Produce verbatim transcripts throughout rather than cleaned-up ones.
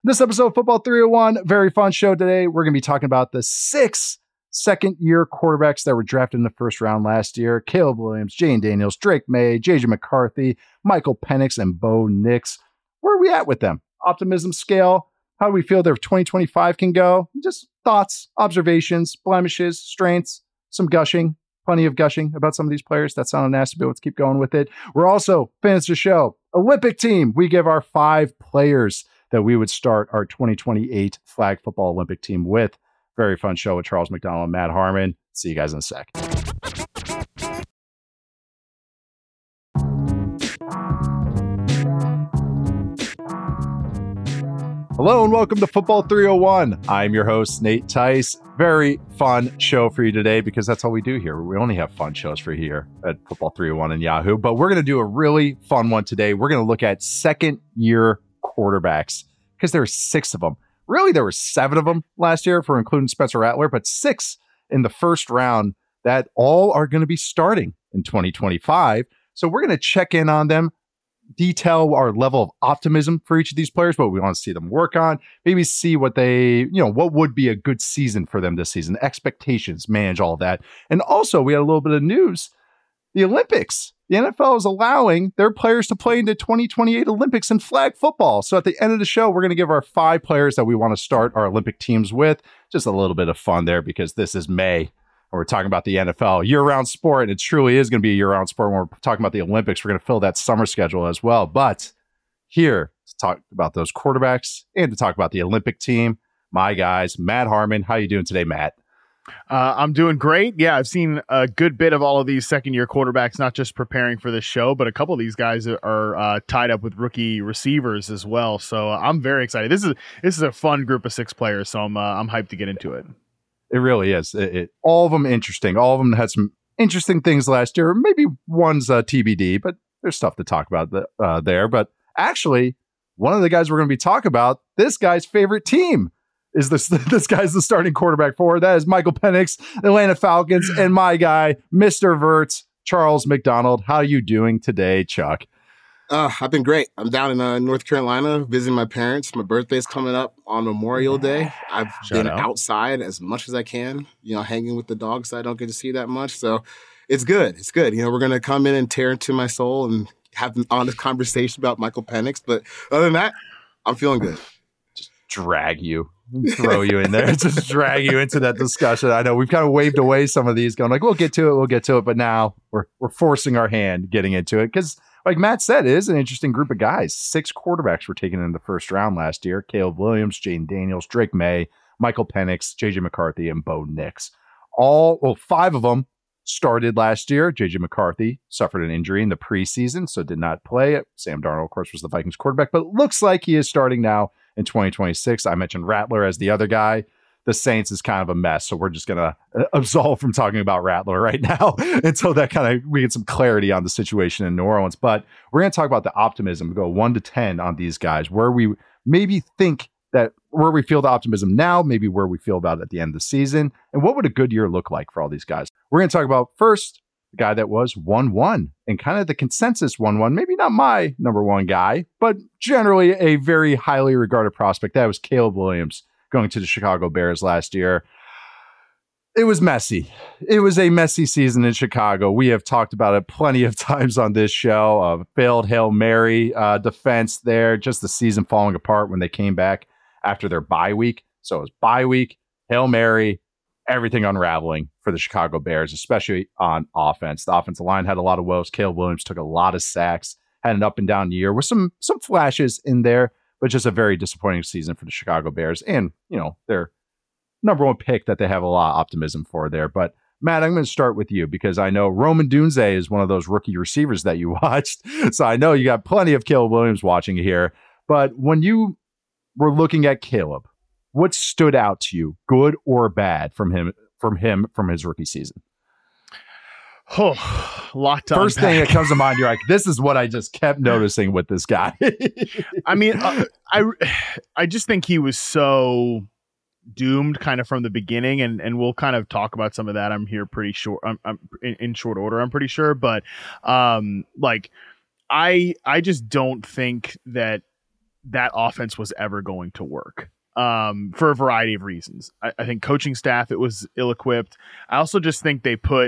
This episode of Football three oh one, very fun show today. We're going to be talking about the six second-year quarterbacks that were drafted in the first round last year. Caleb Williams, Jayden Daniels, Drake May, J J McCarthy, Michael Penix, and Bo Nix. Where are we at with them? Optimism scale. How do we feel their twenty twenty-five can go? Just thoughts, observations, blemishes, strengths, some gushing. Plenty of gushing about some of these players. That sounded nasty, but let's keep going with it. We're also, fans the show, Olympic team. We give our five players that we would start our twenty twenty-eight flag football Olympic team with. Very fun show with Charles McDonald and Matt Harmon. See you guys in a sec. Hello and welcome to Football three oh one. I'm your host, Nate Tice. Very fun show for you today because that's all we do here. We only have fun shows for you here at Football three oh one and Yahoo, but we're going to do a really fun one today. We're going to look at second year quarterbacks because there are six of them. Really, there were seven of them last year if we're including Spencer Rattler, but six in the first round that all are going to be starting in twenty twenty-five. So we're going to check in on them, detail our level of optimism for each of these players, what we want to see them work on, maybe see what they, you know, what would be a good season for them this season, expectations, manage all of that. And also, we had a little bit of news. The Olympics. The N F L is allowing their players to play in the twenty twenty-eight Olympics in flag football. So at the end of the show, we're going to give our five players that we want to start our Olympic teams with. Just a little bit of fun there because this is May. And we're talking about the N F L, year-round sport. And it truly is going to be a year-round sport. When we're talking about the Olympics, we're going to fill that summer schedule as well. But here to talk about those quarterbacks and to talk about the Olympic team, my guys, Matt Harmon. How you doing today, Matt? Uh, I'm doing great. Yeah, I've seen a good bit of all of these second-year quarterbacks, not just preparing for this show, but a couple of these guys are uh, tied up with rookie receivers as well. So uh, I'm very excited. This is this is a fun group of six players, so I'm uh, I'm hyped to get into it. It really is. It, it, all of them interesting. All of them had some interesting things last year. Maybe one's uh, T B D, but there's stuff to talk about the, uh, there. But actually, one of the guys we're going to be talking about, this guy's favorite team. Is this this guy's the starting quarterback for? That is Michael Penix, Atlanta Falcons, and my guy, Mister Verts, Charles McDonald. How are you doing today, Chuck? Uh, I've been great. I'm down in uh, North Carolina visiting my parents. My birthday's coming up on Memorial Day. I've Shout been out. outside as much as I can, you know, hanging with the dogs I don't get to see that much. So it's good. It's good. You know, we're going to come in and tear into my soul and have an honest conversation about Michael Penix. But other than that, I'm feeling good. Just drag you. Throw you in there, just drag you into that discussion. I know we've kind of waved away some of these, going like, "We'll get to it, we'll get to it," but now we're we're forcing our hand getting into it because, like Matt said, it is an interesting group of guys. Six quarterbacks were taken in the first round last year: Caleb Williams, Jayden Daniels, Drake May, Michael Penix, J J McCarthy, and Bo Nix. All well, five of them started last year. J J McCarthy suffered an injury in the preseason, so did not play. Sam Darnold, of course, was the Vikings quarterback, but it looks like he is starting now in twenty twenty-six. I mentioned Rattler as the other guy. The Saints is kind of a mess, so we're just going to absolve from talking about Rattler right now until that kind of we get some clarity on the situation in New Orleans. But we're going to talk about the optimism, go one to ten on these guys, where we maybe think that where we feel the optimism now, maybe where we feel about it at the end of the season, and what would a good year look like for all these guys. We're going to talk about first the guy that was one one and kind of the consensus one one, maybe not my number one guy, but generally a very highly regarded prospect. That was Caleb Williams going to the Chicago Bears last year. It was messy. It was a messy season in Chicago. We have talked about it plenty of times on this show. Uh, failed Hail Mary uh, defense there, just the season falling apart when they came back after their bye week. So it was bye week, Hail Mary, everything unraveling for the Chicago Bears, especially on offense. The offensive line had a lot of woes. Caleb Williams took a lot of sacks, had an up and down year with some some flashes in there, but just a very disappointing season for the Chicago Bears. And, you know, their number one pick that they have a lot of optimism for there. But Matt, I'm going to start with you because I know Roman Dunze is one of those rookie receivers that you watched. So I know you got plenty of Caleb Williams watching here. But when you were looking at Caleb, what stood out to you, good or bad, from him from him from his rookie season? Oh, lot to First unpack. thing that comes to mind, you're like, this is what I just kept noticing with this guy. I mean, uh, I I just think he was so doomed kind of from the beginning, and and we'll kind of talk about some of that. I'm here pretty short. I'm, I'm in, in short order. I'm pretty sure, but um, like I I just don't think that that offense was ever going to work. Um, for a variety of reasons. I, I think coaching staff, it was ill-equipped. I also just think they put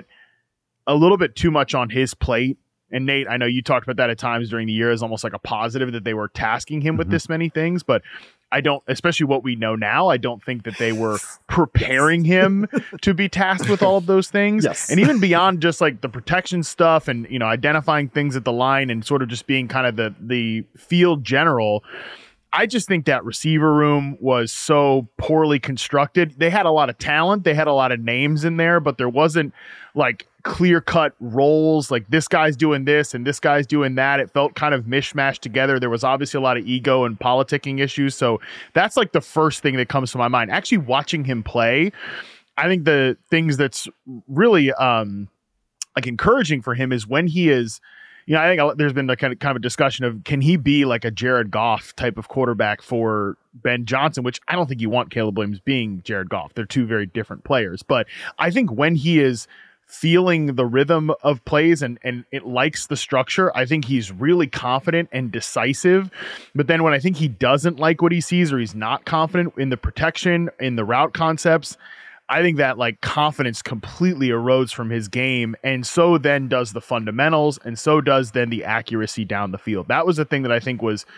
a little bit too much on his plate. And Nate, I know you talked about that at times during the year as almost like a positive that they were tasking him with mm-hmm. this many things, but I don't, especially what we know now, I don't think that they were preparing him to be tasked with all of those things. Yes. And even beyond just like the protection stuff and, you know, identifying things at the line and sort of just being kind of the, the field general, I just think that receiver room was so poorly constructed. They had a lot of talent. They had a lot of names in there, but there wasn't like clear-cut roles, like this guy's doing this and this guy's doing that. It felt kind of mishmashed together. There was obviously a lot of ego and politicking issues. So that's like the first thing that comes to my mind. Actually watching him play, I think the things that's really um, like encouraging for him is when he is, you know, I think there's been a kind of, kind of a discussion of can he be like a Jared Goff type of quarterback for Ben Johnson, which I don't think you want Caleb Williams being Jared Goff. They're two very different players. But I think when he is feeling the rhythm of plays and, and it likes the structure, I think he's really confident and decisive. But then when I think he doesn't like what he sees or he's not confident in the protection, in the route concepts, I think that like confidence completely erodes from his game. And so then does the fundamentals. And so does then the accuracy down the field. That was the thing that I think was,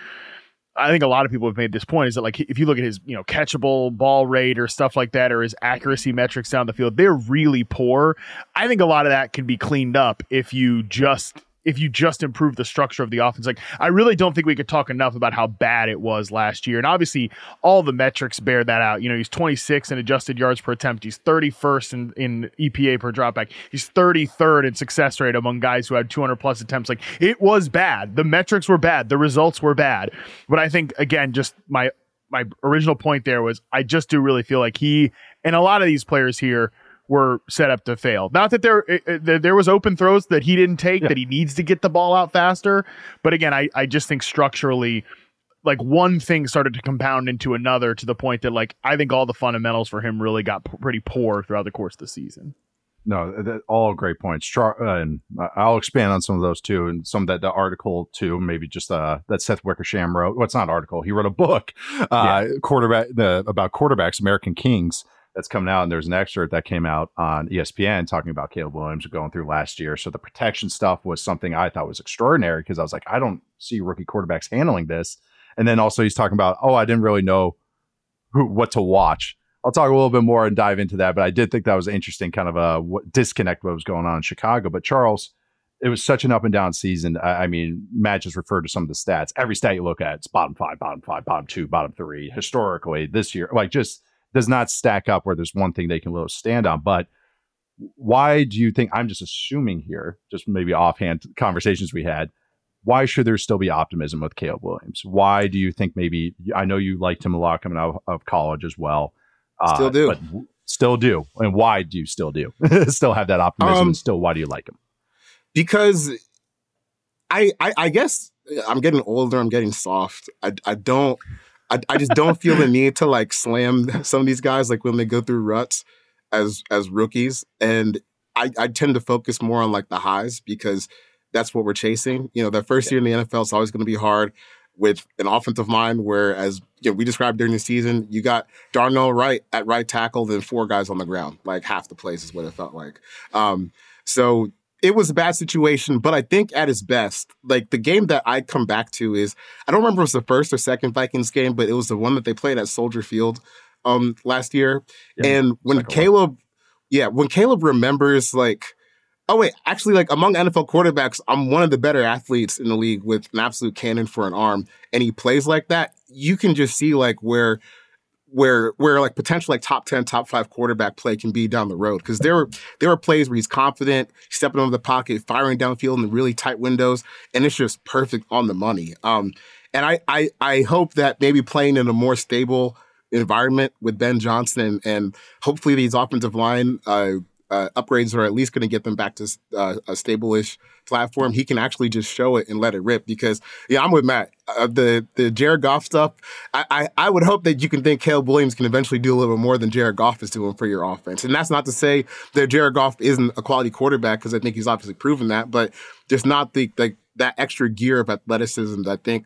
I think a lot of people have made this point is that like, if you look at his, you know, catchable ball rate or stuff like that, or his accuracy metrics down the field, they're really poor. I think a lot of that can be cleaned up if you just, if you just improve the structure of the offense. Like, I really don't think we could talk enough about how bad it was last year. And obviously all the metrics bear that out. You know, he's twenty-six in adjusted yards per attempt. He's thirty-first in, in E P A per dropback. He's thirty-third in success rate among guys who had two hundred plus attempts. Like, it was bad. The metrics were bad. The results were bad. But I think, again, just my, my original point there was I just do really feel like he, and a lot of these players here, were set up to fail. Not that there uh, there was open throws that he didn't take, yeah. that he needs to get the ball out faster. But again, I, I just think structurally, like one thing started to compound into another to the point that like I think all the fundamentals for him really got p- pretty poor throughout the course of the season. No, that, all great points. Char- uh, and I'll expand on some of those too, and some of that the article too. Maybe just uh, that Seth Wickersham wrote. Well, it's not an article. He wrote a book, uh, yeah. quarterback the, about quarterbacks, American Kings. That's coming out, and there's an excerpt that came out on E S P N talking about Caleb Williams going through last year. So the protection stuff was something I thought was extraordinary because I was like, I don't see rookie quarterbacks handling this. And then also he's talking about, oh, I didn't really know who, what to watch. I'll talk a little bit more and dive into that, but I did think that was interesting, kind of a what, disconnect what was going on in Chicago. But Charles, it was such an up and down season. I, I mean, Matt just referred to some of the stats. Every stat you look at, it's bottom five, bottom five, bottom two, bottom three. Historically, this year, like just does not stack up where there's one thing they can really stand on. But why do you think, I'm just assuming here, just maybe offhand conversations we had, why should there still be optimism with Caleb Williams? Why do you think maybe, I know you liked him a lot coming out of college as well. Uh, still do. But still do. And why do you still do? Still have that optimism um, and still, why do you like him? Because I, I, I guess I'm getting older, I'm getting soft. I, I don't, I, I just don't feel the need to like slam some of these guys like when they go through ruts as as rookies. And I, I tend to focus more on like the highs because that's what we're chasing. You know, that first yeah. year in the N F L is always going to be hard with an offensive line where, as you know, we described during the season, you got Darnell Wright at right tackle, then four guys on the ground. Like half the plays is what it felt like. Um, so it was a bad situation, but I think at its best, like the game that I come back to is, I don't remember if it was the first or second Vikings game, but it was the one that they played at Soldier Field um, last year. Yeah, and when Caleb, one. yeah, when Caleb remembers like, oh wait, actually like among N F L quarterbacks, I'm one of the better athletes in the league with an absolute cannon for an arm. And he plays like that. You can just see like where where where like potential like top ten, top five quarterback play can be down the road. Because there were there were plays where he's confident, stepping over the pocket, firing downfield in the really tight windows, and it's just perfect on the money. Um, and I I I hope that maybe playing in a more stable environment with Ben Johnson and, and hopefully these offensive line uh, uh, upgrades are at least going to get them back to uh, a stable-ish platform. He can actually just show it and let it rip because, yeah, I'm with Matt. Uh, the the Jared Goff stuff, I, I I would hope that you can think Caleb Williams can eventually do a little bit more than Jared Goff is doing for your offense. And that's not to say that Jared Goff isn't a quality quarterback because I think he's obviously proven that, but just not the, the that extra gear of athleticism that I think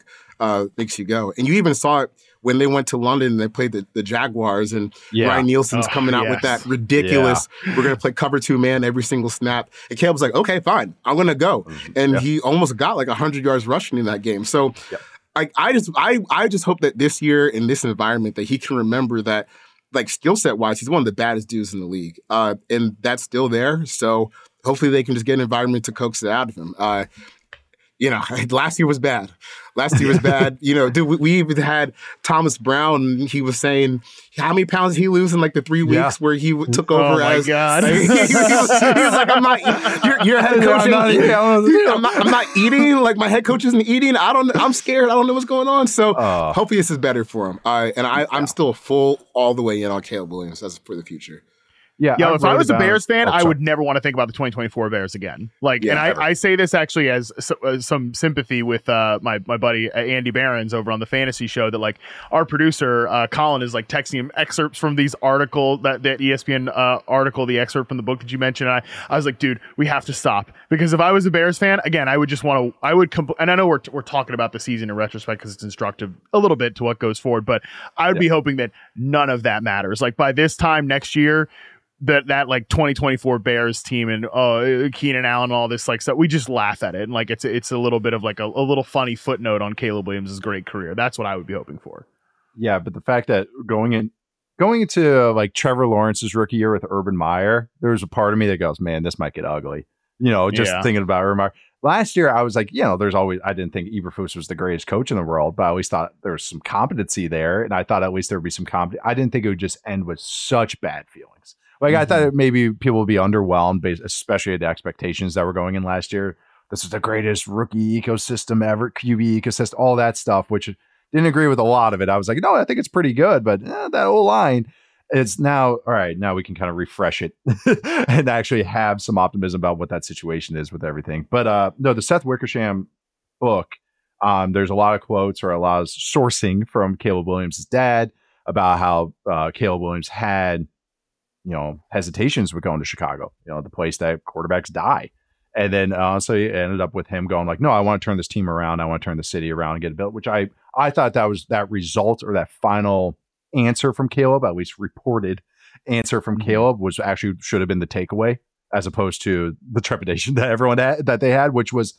uh, makes you go. And you even saw it when they went to London and they played the, the Jaguars, and yeah. Ryan Nielsen's oh, coming out yes. with that ridiculous, yeah. we're going to play cover two man every single snap. And Caleb was like, okay, fine, I'm going to go. And yeah. he almost got like one hundred yards rushing in that game. So yeah. I, I just I, I just hope that this year in this environment that he can remember that, like skill set wise, he's one of the baddest dudes in the league. Uh, and that's still there. So hopefully they can just get an environment to coax it out of him. Uh, You know, last year was bad. Last year was bad. You know, dude, we, we even had Thomas Brown. He was saying how many pounds did he lose in like the three weeks yeah. where he w- took over oh my as. God. Like, he, he, was, he was like, "I'm not. You're, you're a head coach. Yeah, I'm, not, I'm, not, I'm not eating. Like my head coach isn't eating. I don't. I'm scared. I don't know what's going on. So uh, hopefully this is better for him. Uh, and I, I'm still full all the way in on Caleb Williams as for the future. Yeah, Yo, I if I was a Bears fan, oh, I would never want to think about the twenty twenty-four Bears again. Like, yeah, and I, I say this actually as so, uh, some sympathy with uh, my my buddy uh, Andy Behrens over on the fantasy show. That like our producer uh, Colin is like texting him excerpts from these article that that E S P N uh, article, the excerpt from the book that you mentioned. And I I was like, dude, we have to stop, because if I was a Bears fan, again, I would just want to. I would compl- and I know we're we're talking about the season in retrospect because it's instructive a little bit to what goes forward, but I would yeah. be hoping that none of that matters. Like by this time next year. That that like twenty twenty-four Bears team and uh, Keenan Allen and all this like stuff, we just laugh at it, and like it's it's a little bit of like a, a little funny footnote on Caleb Williams' great career. That's what I would be hoping for. Yeah, but the fact that going in going into uh, like Trevor Lawrence's rookie year with Urban Meyer, there's a part of me that goes, man, this might get ugly. You know, just yeah. thinking about Urban Meyer. Last year, I was like, you know, there's always, I didn't think Eberflus was the greatest coach in the world, but I always thought there was some competency there, and I thought at least there would be some competency. I didn't think it would just end with such bad feelings. Like, mm-hmm. I thought maybe people would be underwhelmed, based, especially the expectations that were going in last year. This is the greatest rookie ecosystem ever, Q B ecosystem, all that stuff, which didn't agree with a lot of it. I was like, no, I think it's pretty good, but eh, that whole line, it's now, all right, now we can kind of refresh it and actually have some optimism about what that situation is with everything. But uh, no, the Seth Wickersham book, um, there's a lot of quotes or a lot of sourcing from Caleb Williams' dad about how uh, Caleb Williams had, you know, hesitations with going to Chicago, you know, the place that quarterbacks die. And then uh, so it ended up with him going like, no, I want to turn this team around. I want to turn the city around and get it built, which I, I thought that was that result or that final answer from Caleb, at least reported answer from mm-hmm. Caleb, was actually should have been the takeaway, as opposed to the trepidation that everyone had, that they had, which was,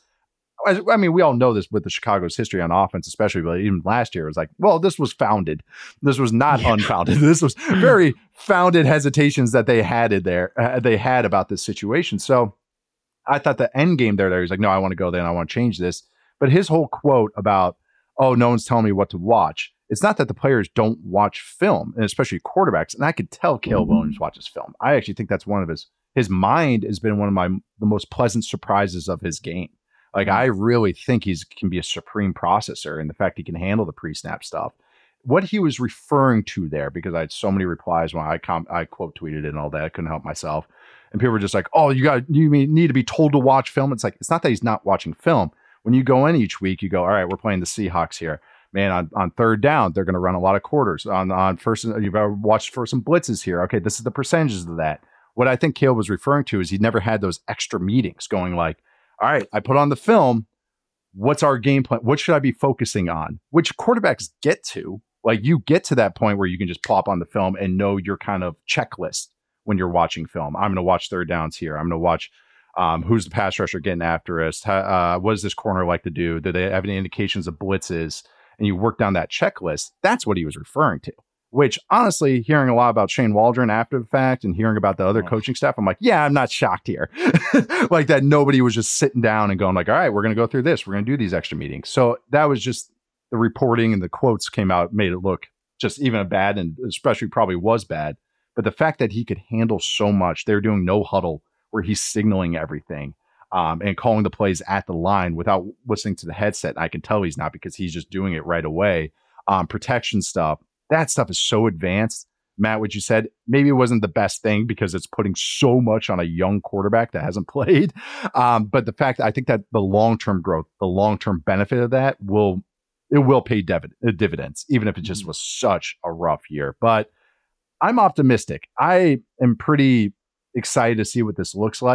I mean, we all know this with the Chicago's history on offense, especially, but even last year, it was like, well, this was founded. This was not yeah. unfounded. This was very founded hesitations that they had in there. Uh, they had about this situation. So I thought the end game there, there, he's like, no, I want to go there and I want to change this. But his whole quote about, oh, no one's telling me what to watch. It's not that the players don't watch film, and especially quarterbacks. And I could tell Caleb mm-hmm. Williams watches film. I actually think that's one of his, his mind has been one of my, the most pleasant surprises of his game. Like, I really think he's can be a supreme processor, and the fact he can handle the pre-snap stuff. What he was referring to there, because I had so many replies when I com- I quote tweeted it and all that, I couldn't help myself. And people were just like, "Oh, you got you need to be told to watch film." It's like, it's not that he's not watching film. When you go in each week, you go, "All right, we're playing the Seahawks here, man. On, on third down, they're going to run a lot of quarters. On on first, you've ever watched for some blitzes here. Okay, this is the percentages of that." What I think Caleb was referring to is he never had those extra meetings going like, all right, I put on the film. What's our game plan? What should I be focusing on? Which quarterbacks get to. Like, you get to that point where you can just plop on the film and know your kind of checklist when you're watching film. I'm going to watch third downs here. I'm going to watch um, who's the pass rusher getting after us. How, uh, what does this corner like to do? Do they have any indications of blitzes? And you work down that checklist. That's what he was referring to. Which, honestly, hearing a lot about Shane Waldron after the fact and hearing about the other oh. coaching staff, I'm like, yeah, I'm not shocked here. Like that nobody was just sitting down and going like, all right, we're going to go through this. We're going to do these extra meetings. So that was just the reporting, and the quotes came out, made it look just even bad, and especially probably was bad. But the fact that he could handle so much, they're doing no huddle where he's signaling everything um, and calling the plays at the line without listening to the headset. I can tell he's not, because he's just doing it right away. Um, protection stuff. That stuff is so advanced. Matt, what you said, maybe it wasn't the best thing because it's putting so much on a young quarterback that hasn't played. Um, but the fact that I think that the long-term growth, the long-term benefit of that will, it will pay div- dividends, even if it just was such a rough year. But I'm optimistic. I am pretty excited to see what this looks like.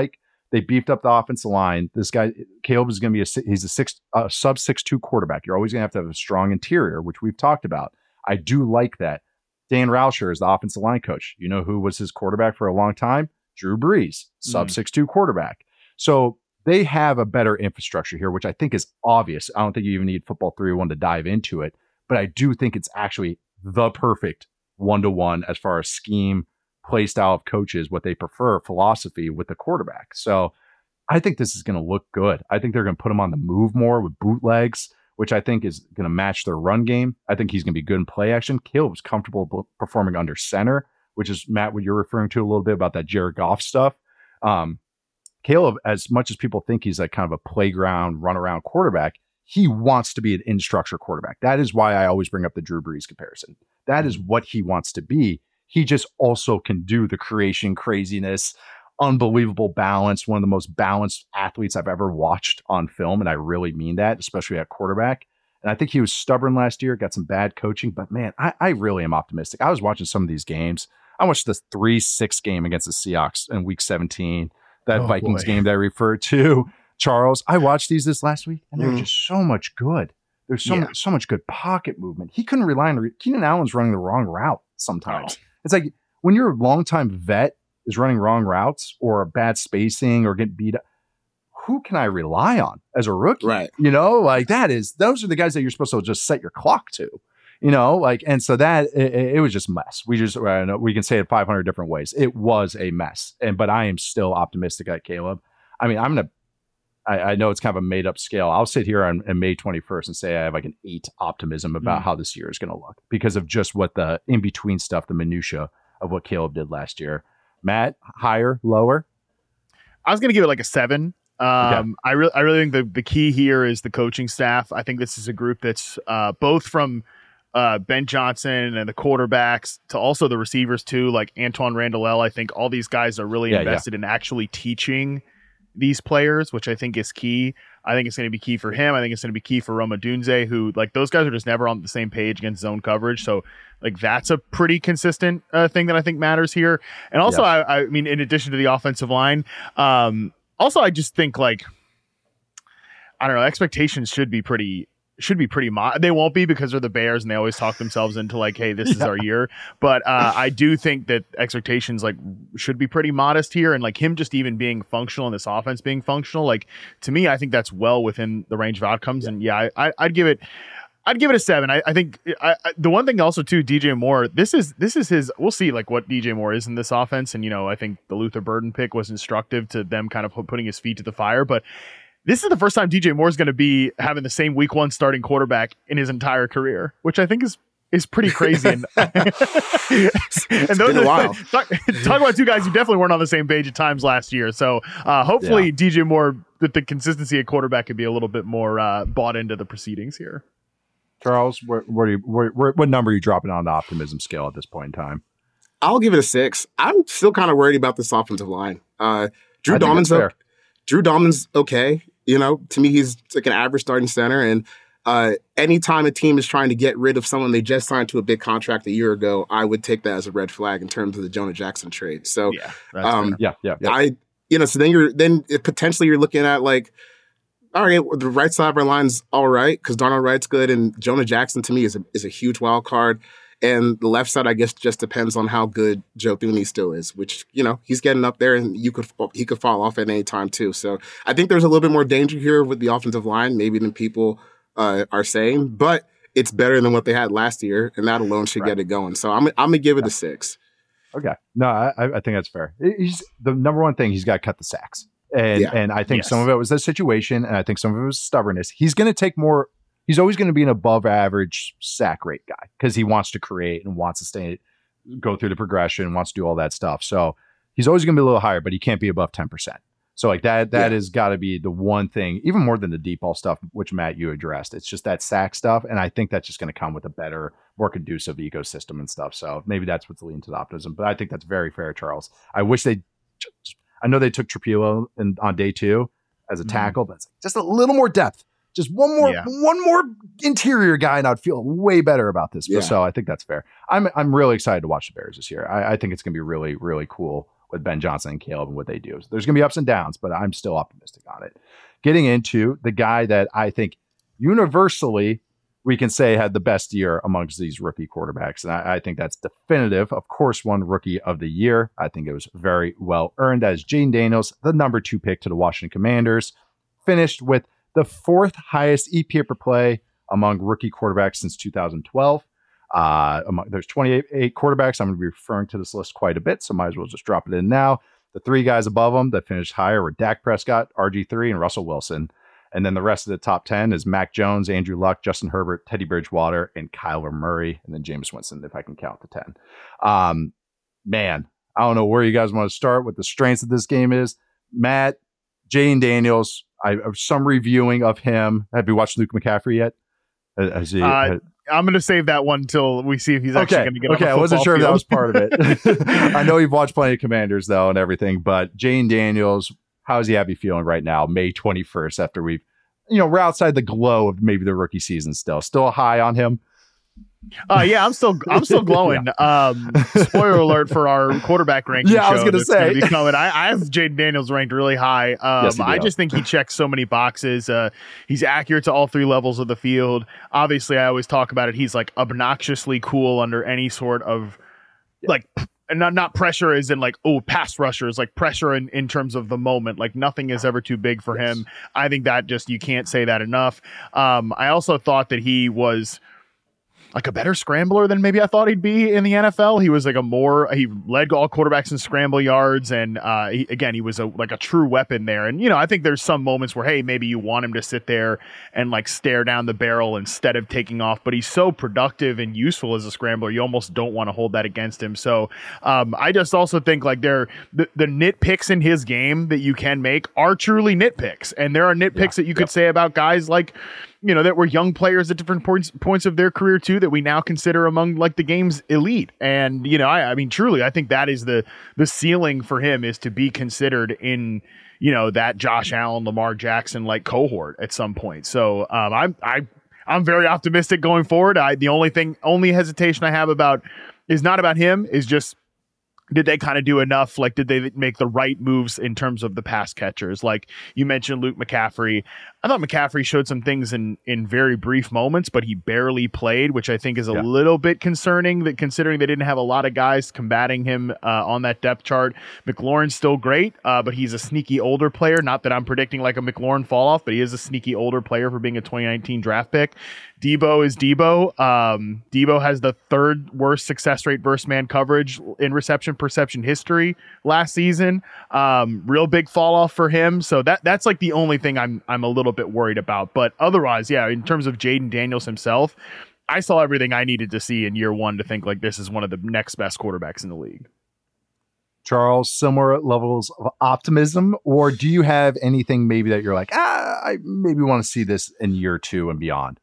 They beefed up the offensive line. This guy, Caleb, is going to be a he's a six uh, sub six two quarterback. You're always going to have to have a strong interior, which we've talked about. I do like that. Dan Rauscher is the offensive line coach. You know who was his quarterback for a long time? Drew Brees, sub six two quarterback. So they have a better infrastructure here, which I think is obvious. I don't think you even need Football three oh one to dive into it, but I do think it's actually the perfect one-to-one as far as scheme, play style of coaches, what they prefer, philosophy with the quarterback. So I think this is going to look good. I think they're going to put him on the move more with bootlegs, which I think is going to match their run game. I think he's going to be good in play action. Caleb was comfortable performing under center, which is, Matt, what you're referring to a little bit about that Jared Goff stuff. Um, Caleb, as much as people think he's like kind of a playground, run around quarterback, he wants to be an in-structure quarterback. That is why I always bring up the Drew Brees comparison. That is what he wants to be. He just also can do the creation craziness, unbelievable balance, one of the most balanced athletes I've ever watched on film. And I really mean that, especially at quarterback. And I think he was stubborn last year, got some bad coaching, but man, I, I really am optimistic. I was watching some of these games. I watched the three six game against the Seahawks in week seventeen, that oh, Vikings boy. game that I referred to. Charles, I watched these this last week, and they're mm. just so much good. There's so, yeah. much, so much good pocket movement. He couldn't rely on, Keenan Allen's running the wrong route sometimes. Oh. It's like when your longtime vet is running wrong routes or bad spacing or getting beat up, who can I rely on as a rookie? Right. You know, like that is, those are the guys that you're supposed to just set your clock to, you know, like, and so that, it, it was just a mess. We just, I know, we can say it five hundred different ways. It was a mess. And, but I am still optimistic at Caleb. I mean, I'm going to, I know it's kind of a made up scale. I'll sit here on, on May twenty-first and say I have like an eight optimism about mm. how this year is going to look because of just what the in between stuff, the minutia of what Caleb did last year. Matt, higher, lower? I was going to give it like a seven. Um, okay. I really, I really think the, the key here is the coaching staff. I think this is a group that's uh, both from uh, Ben Johnson and the quarterbacks to also the receivers too, like Antoine Randall. I think all these guys are really yeah, invested yeah. in actually teaching these players, which I think is key. I think it's going to be key for him. I think it's going to be key for Roma Dunze, who like those guys are just never on the same page against zone coverage. So like that's a pretty consistent uh, thing that I think matters here. And also, yes. I, I mean, in addition to the offensive line, um, also I just think like, I don't know, expectations should be pretty should be pretty mo- they won't be because they're the Bears and they always talk themselves into like, hey, this yeah. is our year. But uh, I do think that expectations like should be pretty modest here. And like him just even being functional in this offense being functional, like to me, I think that's well within the range of outcomes. Yeah. And yeah, I, I, I'd give it, I'd give it a seven. I, I think I, I, the one thing also too, D J Moore, this is, this is his, we'll see like what D J Moore is in this offense. And, you know, I think the Luther Burden pick was instructive to them kind of putting his feet to the fire, but this is the first time D J Moore is going to be having the same week one starting quarterback in his entire career, which I think is is pretty crazy. And, and those are, talk, talk about two guys who definitely weren't on the same page at times last year. So uh, hopefully yeah. D J Moore, with the consistency at quarterback, could be a little bit more uh, bought into the proceedings here. Charles, where, where, you, where, where, what number are you dropping on the optimism scale at this point in time? I'll give it a six. I'm still kind of worried about this offensive line. Uh, Drew Dahlman's okay. Drew Dahlman's okay. You know, to me, he's like an average starting center. And uh, anytime a team is trying to get rid of someone they just signed to a big contract a year ago, I would take that as a red flag in terms of the Jonah Jackson trade. So, yeah, um, yeah, yeah, yeah. I, you know, so then you're then it, potentially you're looking at like, all right, the right side of our line's all right because Darnell Wright's good, and Jonah Jackson to me is a is a huge wild card. And the left side, I guess, just depends on how good Joe Thuney still is, which, you know, he's getting up there and you could he could fall off at any time, too. So I think there's a little bit more danger here with the offensive line, maybe than people uh, are saying. But it's better than what they had last year, and that alone should right. get it going. So I'm, I'm going to give it yeah. a six. Okay. No, I, I think that's fair. He's, the number one thing, he's got to cut the sacks. And, yeah. and I think yes. some of it was the situation, and I think some of it was stubbornness. He's going to take more. He's always going to be an above average sack rate guy because he wants to create and wants to stay, go through the progression and wants to do all that stuff. So he's always going to be a little higher, but he can't be above ten percent. So like that, that yeah. has got to be the one thing, even more than the deep ball stuff, which Matt, you addressed. It's just that sack stuff. And I think that's just going to come with a better, more conducive ecosystem and stuff. So maybe that's what's leading to the optimism, but I think that's very fair, Charles. I wish they, I know they took Trapilo in, on day two as a tackle, mm-hmm. but it's just a little more depth. Just one more, yeah. one more interior guy, and I'd feel way better about this. Yeah. So I think that's fair. I'm, I'm really excited to watch the Bears this year. I, I think it's going to be really, really cool with Ben Johnson and Caleb and what they do. So there's going to be ups and downs, but I'm still optimistic on it. Getting into the guy that I think universally we can say had the best year amongst these rookie quarterbacks. And I, I think that's definitive. Of course, one rookie of the year. I think it was very well earned as Jayden Daniels, the number two pick to the Washington Commanders, finished with the fourth highest E P A per play among rookie quarterbacks since two thousand twelve. Uh, among, there's twenty-eight quarterbacks. I'm going to be referring to this list quite a bit, so might as well just drop it in now. The three guys above them that finished higher were Dak Prescott, R G three, and Russell Wilson. And then the rest of the top ten is Mac Jones, Andrew Luck, Justin Herbert, Teddy Bridgewater, and Kyler Murray, and then Jameis Winston, if I can count the ten. Um, man, I don't know where you guys want to start, what the strengths of this game is. Matt, Jayden Daniels, I have some reviewing of him. Have you watched Luke McCaffrey yet? Has he, uh, has, I'm going to save that one until we see if he's actually okay, going to get okay. on the I wasn't sure field. if that was part of it. I know you've watched plenty of Commanders, though, and everything, but Jayden Daniels, how does he have you feeling right now, May twenty-first, after we've, you know, we're outside the glow of maybe the rookie season still. Still high on him? Uh, yeah, I'm still I'm still glowing. yeah. Um, spoiler alert for our quarterback ranking. Yeah, I was going to say. Be coming. I, I have Jayden Daniels ranked really high. Um, yes, I just think he checks so many boxes. Uh, he's accurate to all three levels of the field. Obviously, I always talk about it. He's like obnoxiously cool under any sort of yeah. like. And not, not pressure as in like, oh, pass rushers, like pressure in, in terms of the moment. Like nothing is ever too big for yes. him. I think that just, you can't say that enough. Um, I also thought that he was like a better scrambler than maybe I thought he'd be in the N F L. He was like a more, he led all quarterbacks in scramble yards. And uh, he, again, he was a, like a true weapon there. And, you know, I think there's some moments where, hey, maybe you want him to sit there and like stare down the barrel instead of taking off, but he's so productive and useful as a scrambler. You almost don't want to hold that against him. So um, I just also think like there, the, the nitpicks in his game that you can make are truly nitpicks. And there are nitpicks yeah. that you could yep. say about guys like, you know, that were young players at different points points of their career too, that we now consider among like the game's elite. And, you know, I, I mean, truly, I think that is the, the ceiling for him, is to be considered in, you know, that Josh Allen, Lamar Jackson, like cohort at some point. So um, I'm, I, I'm very optimistic going forward. I, the only thing, only hesitation I have about is not about him, is just, did they kind of do enough? Like, did they make the right moves in terms of the pass catchers? Like you mentioned Luke McCaffrey. I thought McCaffrey showed some things in, in very brief moments, but he barely played, which I think is a yeah. little bit concerning, that considering they didn't have a lot of guys combating him uh, on that depth chart. McLaurin's still great, uh, but he's a sneaky older player. Not that I'm predicting like a McLaurin fall off, but he is a sneaky older player for being a twenty nineteen draft pick. Debo is Debo. Um, Debo has the third worst success rate versus man coverage in reception perception history last season. Um, real big fall off for him. So that that's like the only thing I'm I'm a little bit worried about. But otherwise, yeah, in terms of Jayden Daniels himself, I saw everything I needed to see in year one to think like this is one of the next best quarterbacks in the league. Charles, similar levels of optimism, or do you have anything maybe that you're like, ah, I maybe want to see this in year two and beyond?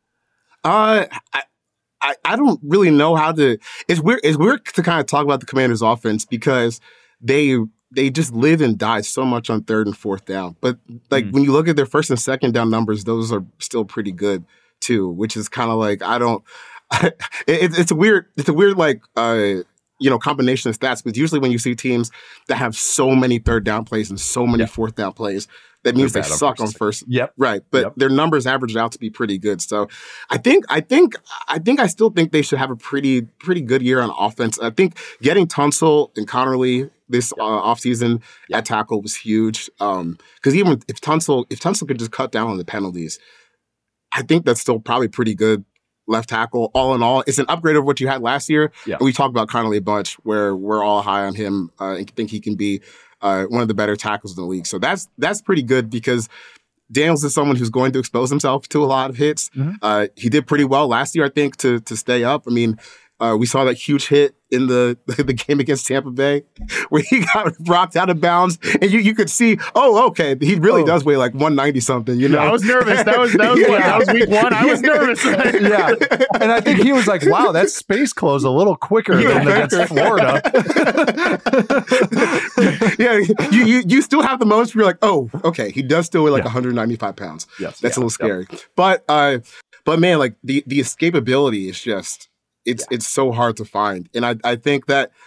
Uh, I, I, I don't really know how to. It's weird. It's weird to kind of talk about the Commanders' offense because they they just live and die so much on third and fourth down. But like mm. when you look at their first and second down numbers, those are still pretty good too. Which is kind of like I don't. I, it, it's a weird. It's a weird like uh you know combination of stats. Because usually when you see teams that have so many third down plays and so many yeah. fourth down plays, that means they suck on first. Yep. Right. But yep. their numbers averaged out to be pretty good. So I think, I think, I think I still think they should have a pretty, pretty good year on offense. I think getting Tunsil and Connerly this uh, offseason yep. at tackle was huge. Um, cause even if Tunsil, if Tunsil could just cut down on the penalties, I think that's still probably pretty good left tackle. All in all, it's an upgrade of what you had last year. Yeah. And we talked about Connerly a bunch where we're all high on him uh, and think he can be Uh, one of the better tackles in the league. So that's that's pretty good because Daniels is someone who's going to expose himself to a lot of hits. Mm-hmm. Uh, he did pretty well last year, I think, to to stay up. I mean, uh, we saw that huge hit in the the game against Tampa Bay where he got rocked out of bounds, and you, you could see, oh, okay, he really oh. does weigh like one ninety something. You know, I was nervous. That was that was yeah. what, that was week one. I was nervous. yeah, and I think he was like, wow, that space closed a little quicker yeah, than against Florida. yeah, you, you you still have the moments where you're like, oh, okay, he does still weigh like yeah. one hundred ninety-five pounds. Yes, that's yeah, a little scary. yep. But uh, but man, like the the escapability is just. It's yeah. it's so hard to find. And I, I think that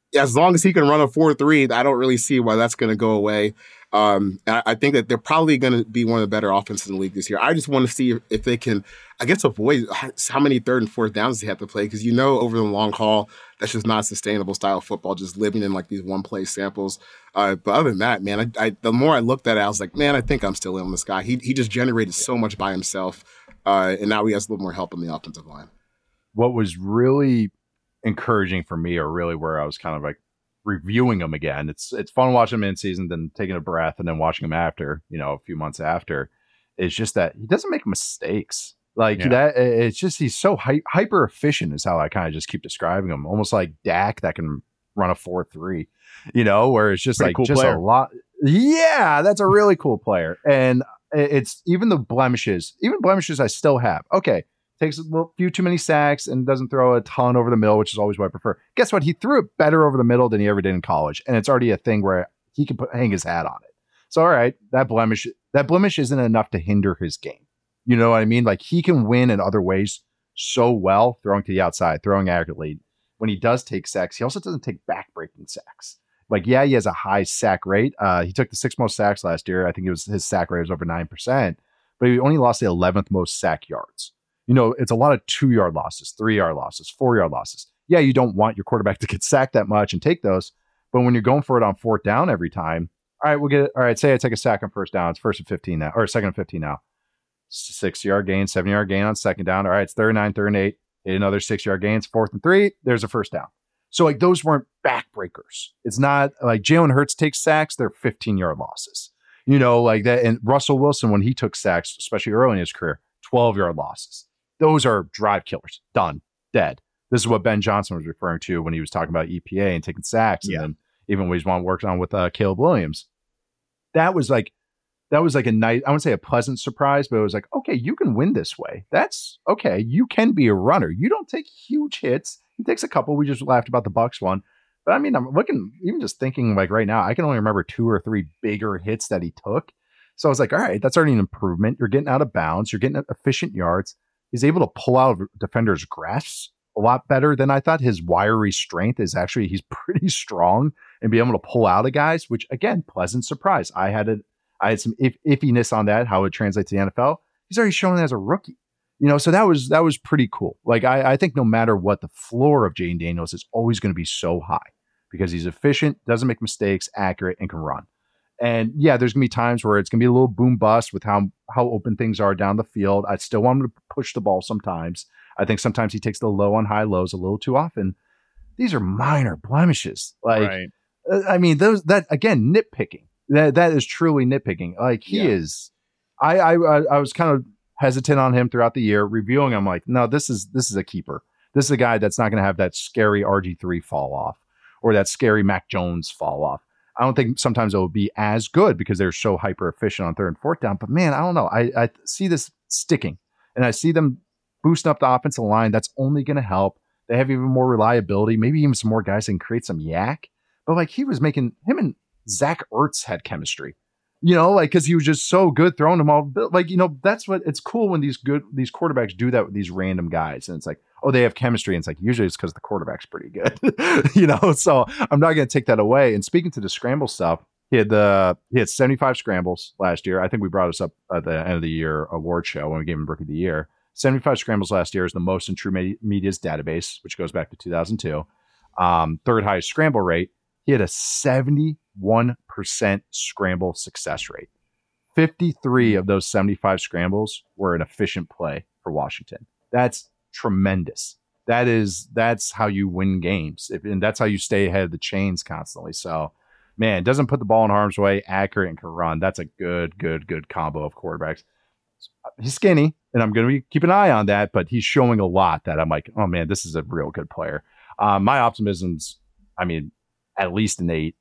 as long as he can run a four three, I don't really see why that's going to go away. Um, I, I think that they're probably going to be one of the better offenses in the league this year. I just want to see if, if they can, I guess, avoid how many third and fourth downs they have to play, because you know over the long haul, that's just not a sustainable style of football, just living in like these one-play samples. Uh, but other than that, man, I, I, the more I looked at it, I was like, man, I think I'm still in on this guy. He, he just generated so much by himself, uh, and now he has a little more help on the offensive line. What was really encouraging for me, or really where I was kind of like, reviewing him again. It's it's fun watching him in season, then taking a breath, and then watching him after, you know, a few months after. It's just that he doesn't make mistakes. Like yeah. that, it's just he's so hy- hyper efficient is how I kind of just keep describing him. Almost like Dak that can run a four three, you know, where it's just Pretty like cool just player. a lot. Yeah, that's a really cool player. And it's even the blemishes, even blemishes I still have. Okay. Takes a little, few too many sacks and doesn't throw a ton over the middle, which is always what I prefer. Guess what? He threw it better over the middle than he ever did in college. And it's already a thing where he can put, hang his hat on it. So, all right, that blemish, that blemish isn't enough to hinder his game. You know what I mean? Like he can win in other ways so well, throwing to the outside, throwing accurately. When he does take sacks, he also doesn't take back-breaking sacks. Like, yeah, he has a high sack rate. Uh, he took the sixth most sacks last year. I think it was his sack rate was over nine percent, but he only lost the eleventh most sack yards. You know, it's a lot of two-yard losses, three-yard losses, four-yard losses. Yeah, you don't want your quarterback to get sacked that much and take those, but when you're going for it on fourth down every time, all right, we'll get it. All right, say I take a sack on first down. It's first and fifteen now, or second and fifteen now. Six-yard gain, seven-yard gain on second down. All right, it's third and nine, third and eight. Hit another six-yard gains, fourth and three. There's a first down. So, like, those weren't backbreakers. It's not like Jalen Hurts takes sacks. They're fifteen-yard losses. You know, like that. And Russell Wilson, when he took sacks, especially early in his career, twelve-yard losses. Those are drive killers. Done. Dead. This is what Ben Johnson was referring to when he was talking about E P A and taking sacks. Yeah. And then even when he's working on with uh, Caleb Williams. That was like, that was like a nice, I wouldn't say a pleasant surprise, but it was like, okay, you can win this way. That's okay. You can be a runner. You don't take huge hits. He takes a couple. We just laughed about the Bucs one. But I mean, I'm looking, even just thinking like right now, I can only remember two or three bigger hits that he took. So I was like, all right, that's already an improvement. You're getting out of bounds. You're getting efficient yards. He's able to pull out of defenders' grasps a lot better than I thought. His wiry strength is actually, he's pretty strong and be able to pull out of guys, which again, pleasant surprise. I had a, I had some if, iffiness on that, how it translates to the N F L. He's already shown it as a rookie, you know, so that was, that was pretty cool. Like, I, I think no matter what, the floor of Jayden Daniels is always going to be so high because he's efficient, doesn't make mistakes, accurate, and can run. And yeah, there's gonna be times where it's gonna be a little boom bust with how how open things are down the field. I still want him to push the ball sometimes. I think sometimes he takes the low on high lows a little too often. These are minor blemishes. Like, right. I mean, those that again, nitpicking. That that is truly nitpicking. Like he yeah. is. I, I I was kind of hesitant on him throughout the year. Reviewing, I'm like, no, this is this is a keeper. This is a guy that's not gonna have that scary R G three fall off or that scary Mac Jones fall off. I don't think sometimes it will be as good because they're so hyper efficient on third and fourth down. But man, I don't know. I, I see this sticking and I see them boosting up the offensive line. That's only going to help. They have even more reliability, maybe even some more guys that can create some yak. But like he was making him and Zach Ertz had chemistry, you know, like because he was just so good throwing them all. Like, you know, that's what it's cool when these good these quarterbacks do that with these random guys. And it's like, oh, they have chemistry. And it's like, usually it's because the quarterback's pretty good, you know? So I'm not going to take that away. And speaking to the scramble stuff, he had the, he had seventy-five scrambles last year. I think we brought this up at the end of the year award show when we gave him Rookie of the Year. seventy-five scrambles last year is the most in True Media's database, which goes back to two thousand two. Um, third highest scramble rate. He had a seventy-one percent scramble success rate. fifty-three of those seventy-five scrambles were an efficient play for Washington. That's tremendous. That is, that's how you win games. If, and that's how you stay ahead of the chains constantly. So, man, doesn't put the ball in harm's way, accurate, and can run. That's a good, good, good combo of quarterbacks. He's skinny, and I'm going to be keep an eye on that, but he's showing a lot that I'm like, oh, man, this is a real good player. Um, my optimism's, I mean, at least an eight.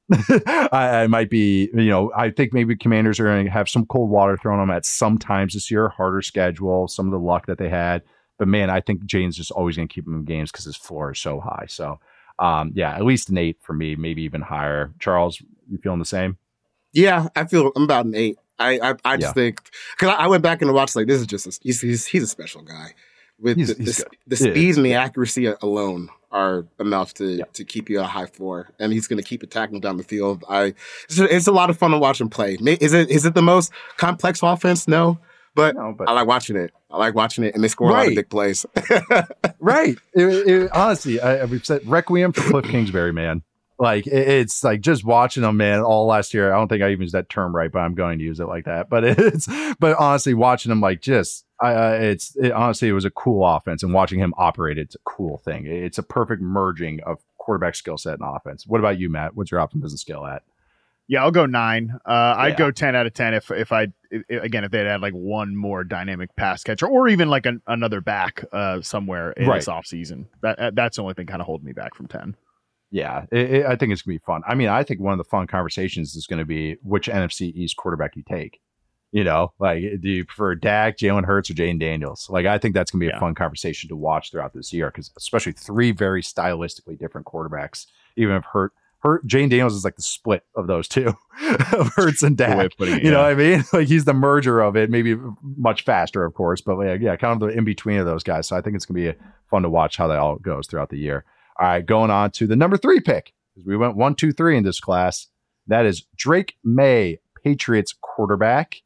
I, I might be, you know, I think maybe Commanders are going to have some cold water thrown on them at some times this year, harder schedule, some of the luck that they had. But man, I think Jane's just always going to keep him in games because his floor is so high. So, um, yeah, at least an eight for me, maybe even higher. Charles, you feeling the same? Yeah, I feel I'm about an eight. I I, I just yeah. think because I, I went back and watched like this is just a, he's, he's he's a special guy. with He's- the, he's the, good. the Yeah, speed he's and the good. accuracy alone are enough to Yeah. to keep you at a high floor, and he's going to keep attacking down the field. I it's, it's a lot of fun to watch him play. May- Is it is it the most complex offense? No, but, No, but- I like watching it. I like watching it, and they score a lot of Right. big plays. Right. It, it, honestly, I, we've said requiem for Cliff Kingsbury, man. Like it, it's like just watching them, man. All last year, I don't think I even used that term right, but I'm going to use it like that. But it's, but honestly, watching them, like just, I, uh, it's it, honestly, it was a cool offense, and watching him operate, it's a cool thing. It's a perfect merging of quarterback skill set and offense. What about you, Matt? What's your optimism skill at? Yeah, I'll go nine. Uh, I'd Yeah. go ten out of ten if if I if, again if they'd had like one more dynamic pass catcher or even like an, another back uh, somewhere in Right. this offseason. That that's the only thing kind of holding me back from ten. Yeah, it, it, I think it's gonna be fun. I mean, I think one of the fun conversations is going to be which N F C East quarterback you take. You know, like do you prefer Dak, Jalen Hurts, or Jaden Daniels? Like, I think that's gonna be Yeah. a fun conversation to watch throughout this year, because especially three very stylistically different quarterbacks. Even if Hurt, Hurt, Jaden Daniels is like the split of those two, of Hurts and Good way Dak. of putting it, You know yeah. what I mean? Like he's the merger of it, maybe much faster, of course, but like, yeah, kind of the in between of those guys. So I think it's gonna be fun to watch how that all goes throughout the year. All right, going on to the number three pick, because we went one, two, three in this class. That is Drake May, Patriots quarterback.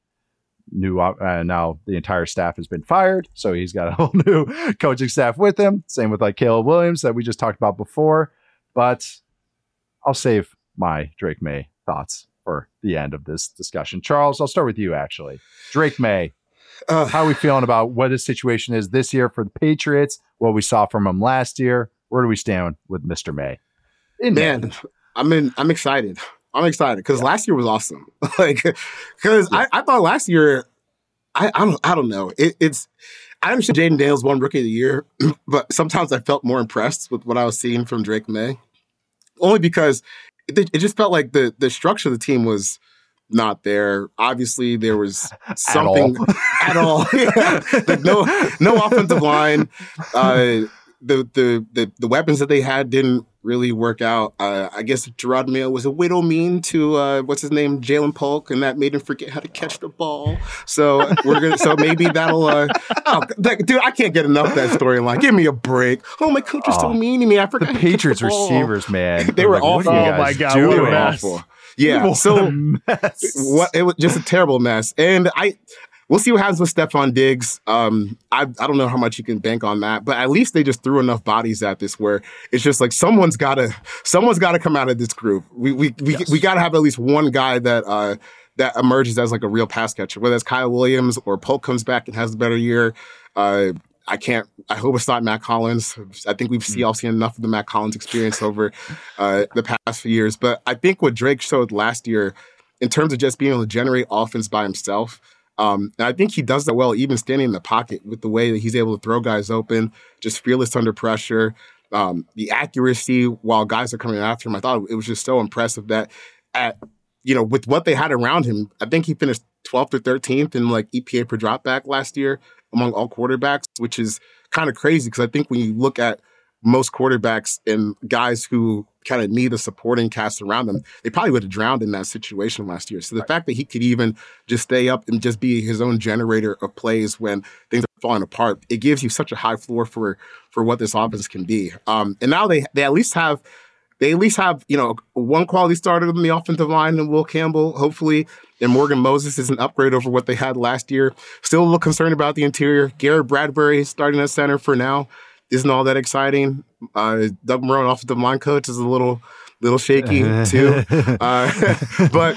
New uh, now the entire staff has been fired, so he's got a whole new coaching staff with him. Same with like Caleb Williams that we just talked about before. But I'll save my Drake May thoughts for the end of this discussion. Charles, I'll start with you. Actually, Drake May. Uh, How are we feeling about what his situation is this year for the Patriots? What we saw from him last year? Where do we stand with Mister May? In Man, I'm in. I'm excited. I'm excited because last year was awesome. like, because Yeah. I, I thought last year, I I don't I don't know. It, it's I understand Jaden Daniels won Rookie of the Year, but sometimes I felt more impressed with what I was seeing from Drake May, only because it, it just felt like the the structure of the team was not there. Obviously, there was something at all. Yeah. Like no no offensive line. Uh, the, the the the weapons that they had didn't really work out. Uh, I guess Gerard Mayo was a little mean to uh, what's his name, Jalen Polk, and that made him forget how to catch the ball. So we're gonna. So maybe that'll. Uh, oh, that, dude, I can't get enough of that storyline. Give me a break. Oh, my coach is so Oh, mean to me. I the forgot. how to catch Patriots the ball. receivers, man, They were like, what are awful. you Oh guys my God, doing? what a They were mess. awful. Yeah. What So a mess. what it was just a terrible mess. And I we'll see what happens with Stephon Diggs. Um, I I don't know how much you can bank on that, but at least they just threw enough bodies at this where it's just like someone's gotta someone's gotta come out of this group. We we we, Yes. we gotta have at least one guy that uh that emerges as like a real pass catcher, whether it's Kyle Williams or Polk comes back and has a better year. Uh I can't. I hope it's not Matt Collins. I think we've see, all seen enough of the Matt Collins experience over uh, the past few years. But I think what Drake showed last year, in terms of just being able to generate offense by himself, um, and I think he does that well, even standing in the pocket with the way that he's able to throw guys open, just fearless under pressure, um, the accuracy while guys are coming after him. I thought it was just so impressive that at you know with what they had around him, I think he finished twelfth or thirteenth in like E P A per dropback last year among all quarterbacks, which is kind of crazy because I think when you look at most quarterbacks and guys who kind of need a supporting cast around them, they probably would have drowned in that situation last year. So the fact that he could even just stay up and just be his own generator of plays when things are falling apart, it gives you such a high floor for for what this offense can be. Um, and now they they at least have they at least have you know one quality starter in the offensive line and Will Campbell, hopefully. And Morgan Moses is an upgrade over what they had last year. Still a little concerned about the interior. Garrett Bradbury starting at center for now isn't all that exciting. Uh, Doug Marrone, offensive line coach, is a little little shaky too. Uh, but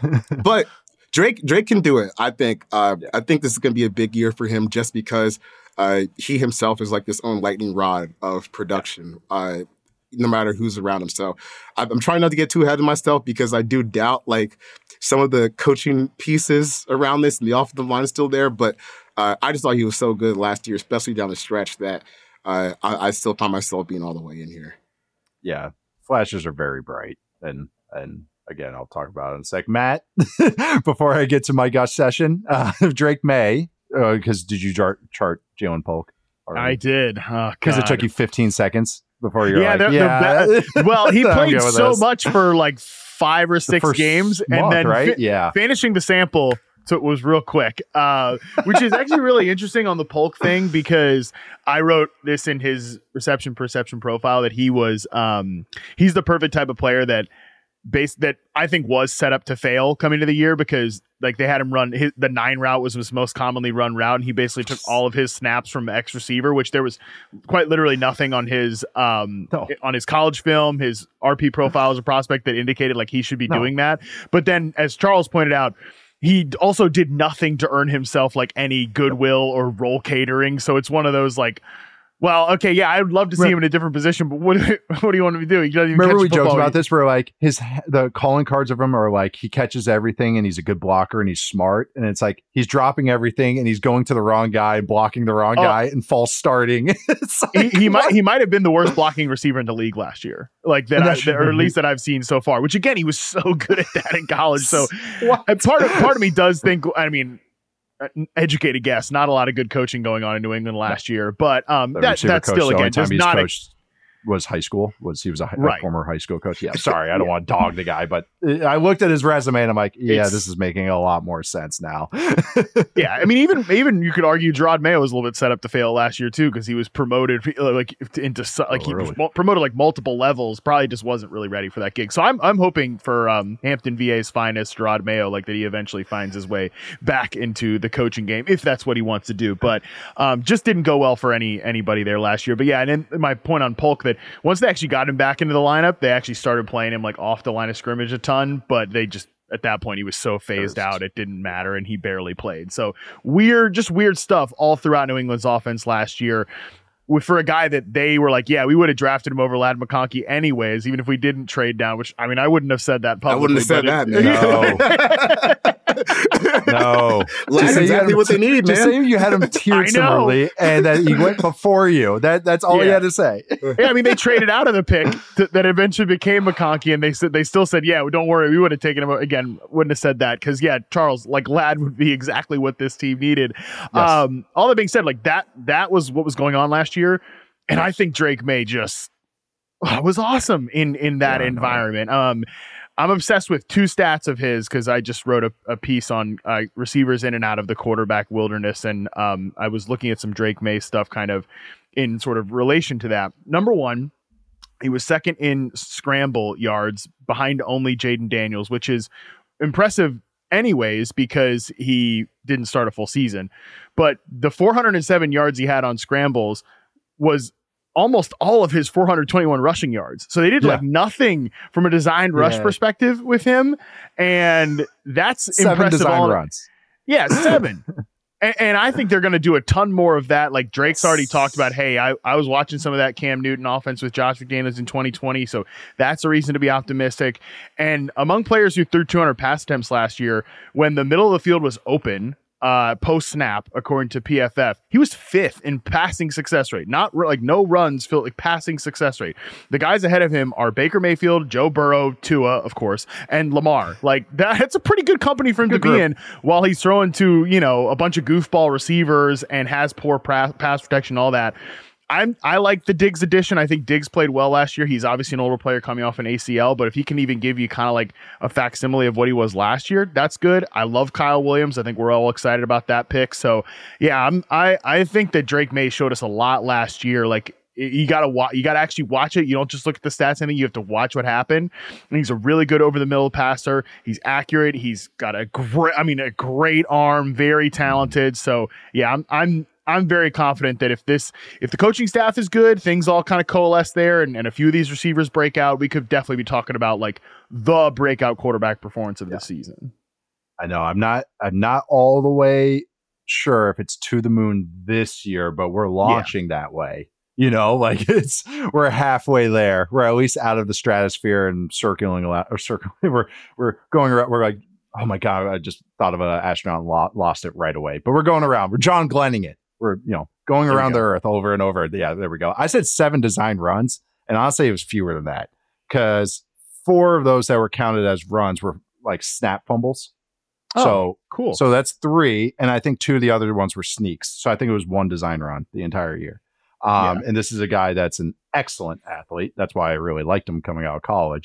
but Drake Drake can do it. I think. Uh, I think this is going to be a big year for him just because uh, he himself is like his own lightning rod of production. Uh, no matter who's around him. So I'm trying not to get too ahead of myself because I do doubt like some of the coaching pieces around this and the offensive line is still there. But uh, I just thought he was so good last year, especially down the stretch, that uh, I, I still found myself being all the way in here. Yeah, flashes are very bright, and and again, I'll talk about it in a sec. Matt, before I get to my gush session, uh, Drake May, because uh, did you chart, chart Jalen Polk? I did. Because Oh, it took you fifteen seconds before you're yeah, like, they're- yeah. they're ba- well, he I'm played good with so this. much for like five or The six first games, month, and then right? fi- yeah, finishing the sample so it was real quick, uh, which is actually really interesting on the Polk thing, because I wrote this in his reception perception profile that he was um, he's the perfect type of player that base that I think was set up to fail coming to the year, because like they had him run his, the nine route was his most commonly run route, and he basically took all of his snaps from X receiver, which there was quite literally nothing on his um no. on his college film, his R P profile as a prospect that indicated like he should be no. doing that. But then, as Charles pointed out, he also did nothing to earn himself like any goodwill or role catering. So it's one of those like, well, okay, yeah, I'd love to see right. him in a different position, but what what do you want him to do? He doesn't even Remember catch we joked football. about this, where like his the calling cards of him are like he catches everything and he's a good blocker and he's smart, and it's like he's dropping everything and he's going to the wrong guy and blocking the wrong oh. guy and false starting. It's like, he, he might he might have been the worst blocking receiver in the league last year, like that, I, that or at least that I've seen so far. Which again, he was so good at that in college. So part of part of me does think, I mean, educated guess, not a lot of good coaching going on in New England last year, but um, that, that's still again does not. Coached was high school. Was he was a, right. a former high school coach? Yeah. Sorry, I don't yeah. want to dog the guy, but I looked at his resume and I'm like, yeah, it's, this is making a lot more sense now. Yeah, I mean, even even you could argue Gerard Mayo was a little bit set up to fail last year too, because he was promoted like into like oh, he really? was promoted like multiple levels. Probably just wasn't really ready for that gig. So I'm I'm hoping for um, Hampton V A's finest, Gerard Mayo, like that he eventually finds his way back into the coaching game if that's what he wants to do. But um, just didn't go well for any anybody there last year. But yeah, and then my point on Polk that once they actually got him back into the lineup, they actually started playing him like off the line of scrimmage a ton, but they just, at that point, he was so phased out, it didn't matter, and he barely played. So weird, just weird stuff all throughout New England's offense last year. For a guy that they were like, yeah, we would have drafted him over Ladd McConkey anyways, even if we didn't trade down, which, I mean, I wouldn't have said that publicly. I wouldn't have said that, man. No. No. That's exactly what they need, just man. Just say you had him tiered similarly and that he went before you. That That's all yeah. he had to say. Yeah, I mean, they traded out of the pick to, that eventually became McConkey, and they said they still said, yeah, don't worry, we would have taken him. Again, wouldn't have said that because, yeah, Charles, like Ladd would be exactly what this team needed. Yes. Um, all that being said, like that, that was what was going on last year. And I think Drake May just oh, was awesome in, in that yeah, environment. No. Um, I'm obsessed with two stats of his because I just wrote a, a piece on uh, receivers in and out of the quarterback wilderness. And um, I was looking at some Drake May stuff kind of in sort of relation to that. Number one, he was second in scramble yards behind only Jaden Daniels, which is impressive anyways because he didn't start a full season. But the four hundred seven yards he had on scrambles was almost all of his four hundred twenty-one rushing yards. So they did yeah. like nothing from a designed rush yeah. perspective with him. And that's seven impressive. Design all, runs. Yeah, seven. and, and I think they're going to do a ton more of that. Like Drake's already talked about, hey, I, I was watching some of that Cam Newton offense with Josh McDaniels in twenty twenty. So that's a reason to be optimistic. And among players who threw two hundred pass attempts last year, when the middle of the field was open, Uh, post snap, according to P F F, he was fifth in passing success rate. Not r- like no runs, feel like passing success rate. The guys ahead of him are Baker Mayfield, Joe Burrow, Tua, of course, and Lamar. Like that, that's a pretty good company for him good to group. be in. While he's throwing to you know a bunch of goofball receivers and has poor pra- pass protection, all that. I'm I like the Diggs addition. I think Diggs played well last year. He's obviously an older player coming off an A C L, but if he can even give you kind of like a facsimile of what he was last year, that's good. I love Kyle Williams. I think we're all excited about that pick. So yeah, I'm I I think that Drake May showed us a lot last year. Like you gotta watch, you gotta actually watch it. You don't just look at the stats. I think you have to watch what happened. And he's a really good over the middle passer. He's accurate. He's got a great, I mean, a great arm. Very talented. So yeah, I'm I'm. I'm very confident that if this, if the coaching staff is good, things all kind of coalesce there, and, and a few of these receivers break out, we could definitely be talking about like the breakout quarterback performance of yeah. the season. I know I'm not, I'm not all the way sure if it's to the moon this year, but we're launching yeah. that way. You know, like it's we're halfway there. We're at least out of the stratosphere and circling a lot, or circling. We're we're going around. We're like, oh my god, I just thought of an astronaut and lo- lost it right away. But we're going around. We're John Glenning it. We're, you know, going around the earth over and over. Yeah, there we go. I said seven design runs, and honestly, it was fewer than that because four of those that were counted as runs were like snap fumbles. Oh, so cool. So that's three, and I think two of the other ones were sneaks. So I think it was one design run the entire year. Um, yeah. And this is a guy that's an excellent athlete. That's why I really liked him coming out of college.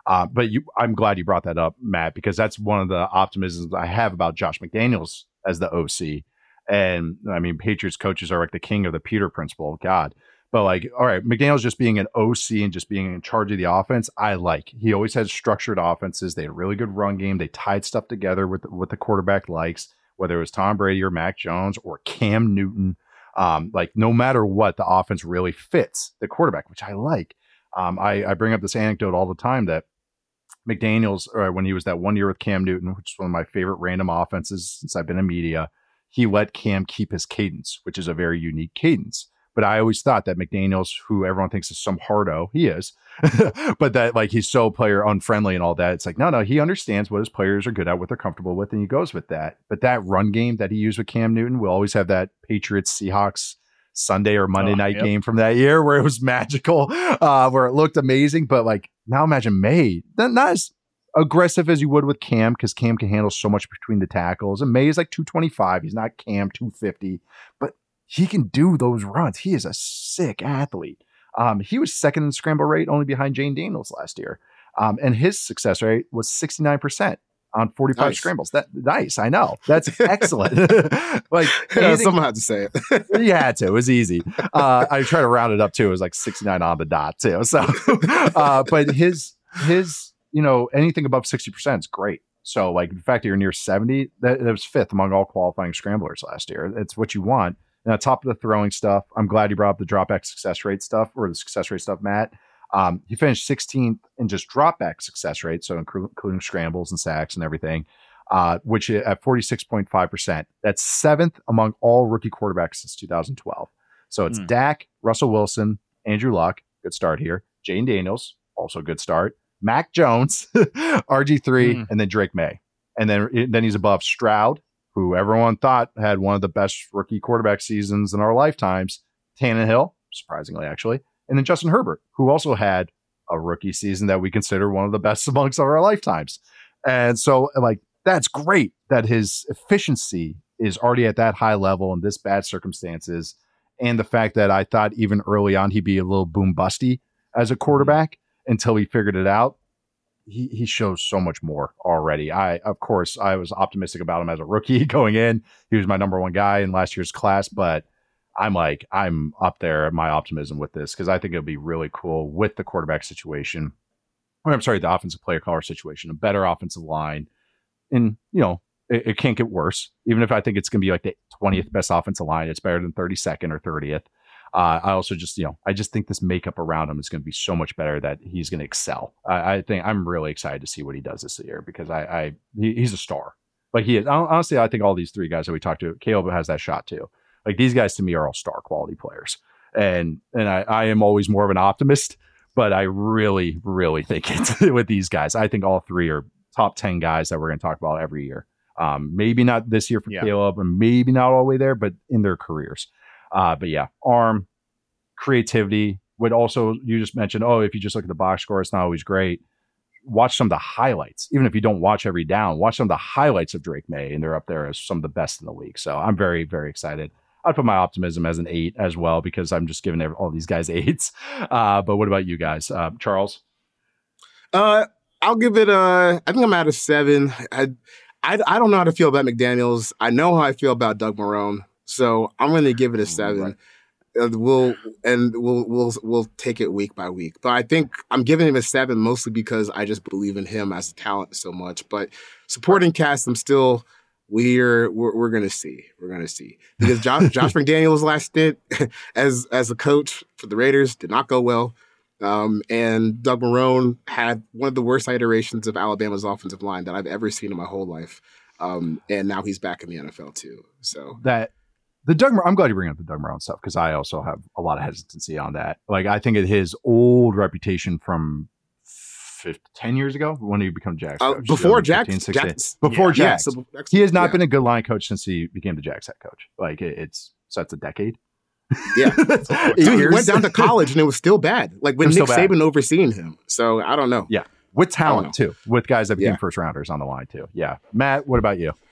Uh, but you, I'm glad you brought that up, Matt, because that's one of the optimisms I have about Josh McDaniels as the O C. And I mean, Patriots coaches are like the king of the Peter principle. God. But like, all right, McDaniels just being an O C and just being in charge of the offense, I like. He always had structured offenses. They had a really good run game. They tied stuff together with what the quarterback likes, whether it was Tom Brady or Mac Jones or Cam Newton. Um, like no matter what, the offense really fits the quarterback, which I like. Um, I, I bring up this anecdote all the time that McDaniels, or when he was that one year with Cam Newton, which is one of my favorite random offenses since I've been in media, he let Cam keep his cadence, which is a very unique cadence. But I always thought that McDaniels, who everyone thinks is some hardo, he is, but that like he's so player unfriendly and all that. It's like, no, no, he understands what his players are good at, what they're comfortable with, and he goes with that. But that run game that he used with Cam Newton, we'll always have that Patriots Seahawks Sunday or Monday oh, night yep. game from that year where it was magical, uh, where it looked amazing. But like now imagine May, not as aggressive as you would with Cam, because Cam can handle so much between the tackles. And May is like two twenty-five. He's not Cam two fifty, but he can do those runs. He is a sick athlete. Um, he was second in scramble rate, only behind Jane Daniels last year. Um, and his success rate was sixty-nine percent on forty-five nice. Scrambles. That nice. I know. That's excellent. Like yeah, someone had to say it. You had to. It was easy. Uh, I try to round it up too. It was like sixty-nine on the dot too. So, uh, but his, his, you know, anything above sixty percent is great. So like the fact that you're near seventy, that, that was fifth among all qualifying scramblers last year. It's what you want. And on top of the throwing stuff, I'm glad you brought up the dropback success rate stuff, or the success rate stuff, Matt. Um, he finished sixteenth in just dropback success rate, so including scrambles and sacks and everything, uh, which at forty-six point five percent. That's seventh among all rookie quarterbacks since two thousand twelve. So it's mm. Dak, Russell Wilson, Andrew Luck, good start here. Jane Daniels, also good start. Mac Jones, R G three, mm. and then Drake May. And then, then he's above Stroud, who everyone thought had one of the best rookie quarterback seasons in our lifetimes. Tannehill, surprisingly, actually. And then Justin Herbert, who also had a rookie season that we consider one of the best amongst our lifetimes. And so, like, that's great that his efficiency is already at that high level in this bad circumstances. And the fact that I thought even early on he'd be a little boom busty as a quarterback until he figured it out. He he shows so much more already. I, of course, I was optimistic about him as a rookie going in. He was my number one guy in last year's class, but I'm like, I'm up there at my optimism with this because I think it'll be really cool with the quarterback situation. Or I'm sorry, the offensive player caller situation, a better offensive line. And, you know, it, it can't get worse. Even if I think it's going to be like the twentieth best offensive line, it's better than thirty-second or thirtieth. Uh, I also just, you know, I just think this makeup around him is going to be so much better that he's going to excel. I, I think I'm really excited to see what he does this year because I, I he, he's a star. Like he is. Honestly, I think all these three guys that we talked to, Caleb has that shot too. Like these guys to me are all star quality players. And and I, I am always more of an optimist, but I really, really think it's with these guys. I think all three are top ten guys that we're going to talk about every year. Um, maybe not this year for yeah. Caleb and maybe not all the way there, but in their careers. Uh, but yeah, arm, creativity would also, you just mentioned, oh, if you just look at the box score, it's not always great. Watch some of the highlights. Even if you don't watch every down, watch some of the highlights of Drake May, and they're up there as some of the best in the league. So I'm very, very excited. I'd put my optimism as an eight as well, because I'm just giving all these guys eights. Uh, but what about you guys? Uh, Charles? Uh, I'll give it a, I think I'm at a seven. I, I, I don't know how to feel about McDaniels. I know how I feel about Doug Marrone. So I'm going to give it a seven. Right. Uh, we'll and we'll we'll we'll take it week by week. But I think I'm giving him a seven mostly because I just believe in him as a talent so much. But supporting cast, I'm still we're we're, we're going to see. We're going to see because Josh, Josh McDaniels' last stint as as a coach for the Raiders did not go well. Um, and Doug Marrone had one of the worst iterations of Alabama's offensive line that I've ever seen in my whole life. Um, and now he's back in the N F L too. So that. The Doug, I'm glad you bring up the Doug Marrone stuff because I also have a lot of hesitancy on that. Like, I think of his old reputation from fifteen, ten years ago when he became Jags uh, coach. Before Jags, Jags, before yeah, Jags, yeah, so, he has not yeah. been a good line coach since he became the Jags head coach. Like, it, it's so that's a decade. Yeah, he went down to college and it was still bad. Like when Nick Saban overseeing him. So I don't know. Yeah, with talent too, with guys that became yeah. first rounders on the line too. Yeah, Matt, what about you?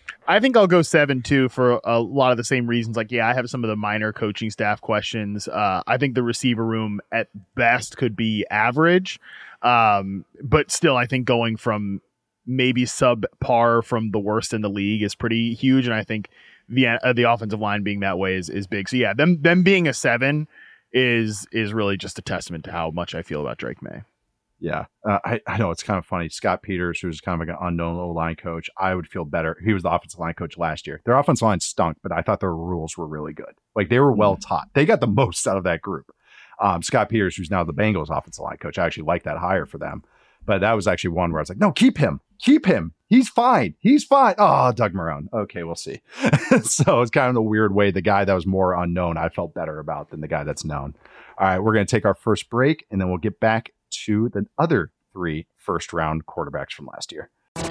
I think I'll go seven too for a lot of the same reasons. Like, yeah, I have some of the minor coaching staff questions. Uh, I think the receiver room at best could be average, um, but still, I think going from maybe subpar from the worst in the league is pretty huge. And I think the uh, the offensive line being that way is is big. So yeah, them them being a seven is is really just a testament to how much I feel about Drake May. Yeah, uh, I, I know it's kind of funny. Scott Peters, who's kind of like an unknown O-line coach, I would feel better. He was the offensive line coach last year. Their offensive line stunk, but I thought their rules were really good. Like, they were well taught. They got the most out of that group. Um, Scott Peters, who's now the Bengals offensive line coach, I actually like that hire for them. But that was actually one where I was like, no, keep him. Keep him. He's fine. He's fine. Oh, Doug Marrone. Okay, we'll see. So it's kind of a weird way. The guy that was more unknown, I felt better about than the guy that's known. All right, we're going to take our first break, and then we'll get back to the other three first round quarterbacks from last year.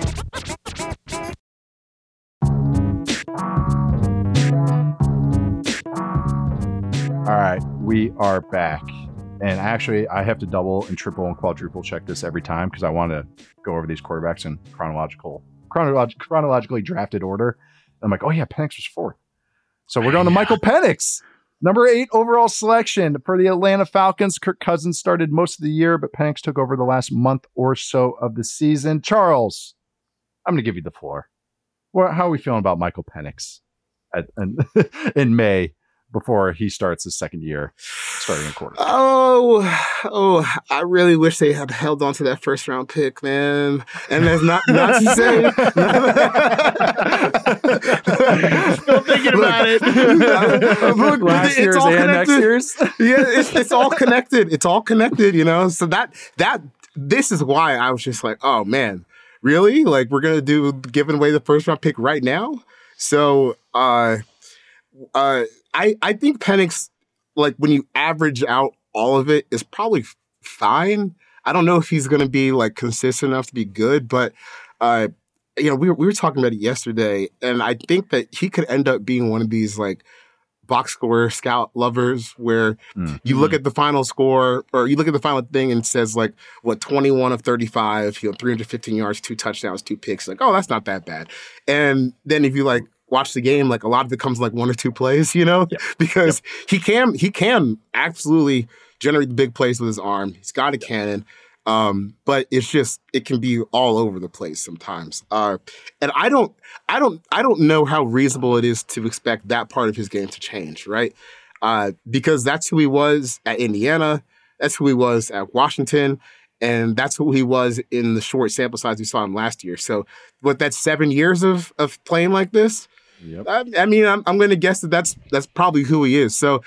All right, we are back. And actually, I have to double and triple and quadruple check this every time because I want to go over these quarterbacks in chronological, chronolog- chronologically drafted order. And I'm like, oh yeah, Penix was fourth. So we're going to Michael Penix. Number eight overall selection for the Atlanta Falcons. Kirk Cousins started most of the year, but Penix took over the last month or so of the season. Charles, I'm going to give you the floor. Well, how are we feeling about Michael Penix at, in, in May before he starts his second year starting a quarterback? Oh, oh, I really wish they had held on to that first round pick, man. And that's not, not to say. Still thinking about it. Look, Last it's year's all and connected. next year's. Yeah, it's, it's all connected. It's all connected, you know? So that, that, this is why I was just like, oh man, really? Like, we're going to do giving away the first round pick right now? So, uh, uh, I, I think Penix, like, when you average out all of it, is probably fine. I don't know if he's going to be, like, consistent enough to be good, but, uh, you know, we were, we were talking about it yesterday, and I think that he could end up being one of these, like, box score scout lovers where mm. you look at the final score, or you look at the final thing and it says, like, what, twenty-one of thirty-five, you know, three hundred fifteen yards, two touchdowns, two picks. Like, oh, that's not that bad. And then if you, like, watch the game, like, a lot of it comes like one or two plays, you know, yep. because yep. he can he can absolutely generate the big plays with his arm. He's got a cannon, um, but it's just it can be all over the place sometimes. Uh, and I don't I don't I don't know how reasonable it is to expect that part of his game to change, right? Uh, because that's who he was at Indiana, that's who he was at Washington. And that's who he was in the short sample size we saw him last year. So, what, that's seven years of of playing like this? Yep. I, I mean, I'm I'm going to guess that that's that's probably who he is. So,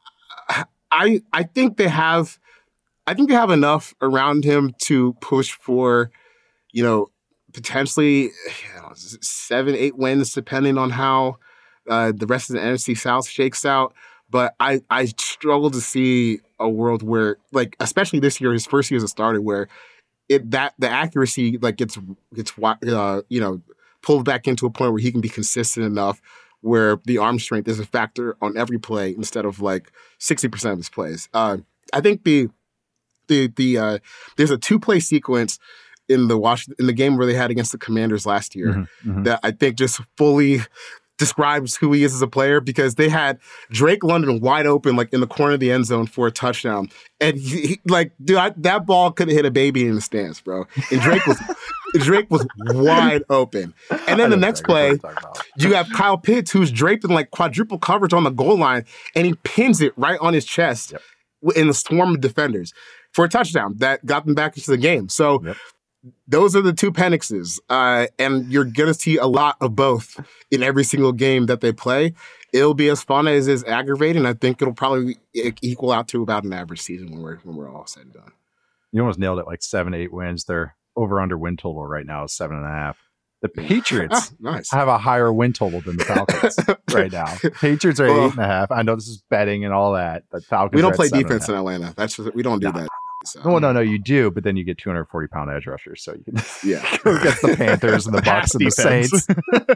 I I think they have, I think they have enough around him to push for, you know, potentially you know, seven, eight wins, depending on how uh, the rest of the N F C South shakes out. But I, I struggle to see a world where, like, especially this year, his first year as a starter, where it that the accuracy like gets gets uh, you know pulled back into a point where he can be consistent enough where the arm strength is a factor on every play instead of like sixty percent of his plays. Uh, I think the the the uh, there's a two play sequence in the Washington in the game where they had against the Commanders last year mm-hmm, mm-hmm. that I think just fully describes who he is as a player, because they had Drake London wide open, like in the corner of the end zone for a touchdown. And he, he, like, dude, I, that ball could have hit a baby in the stands, bro. And Drake was, Drake was wide open. And then the next play, you have Kyle Pitts, who's draped in like quadruple coverage on the goal line, and he pins it right on his chest yep. in the swarm of defenders for a touchdown that got them back into the game. So, yep. Those are the two Penixes, uh, and you're going to see a lot of both in every single game that they play. It'll be as fun as is aggravating. I think it'll probably equal out to about an average season when we're when we're all said and done. You almost nailed it, like seven, eight wins. Their over-under win total right now is seven and a half. The Patriots ah, nice. have a higher win total than the Falcons right now. Patriots are well, eight and a half. I know this is betting and all that, but Falcons. We don't play defense in Atlanta. That's just, we don't do nah. that. So. No, no, no, you do, but then you get two hundred forty pound edge rushers, so you can yeah. go against the Panthers and the Bucks and the Saints.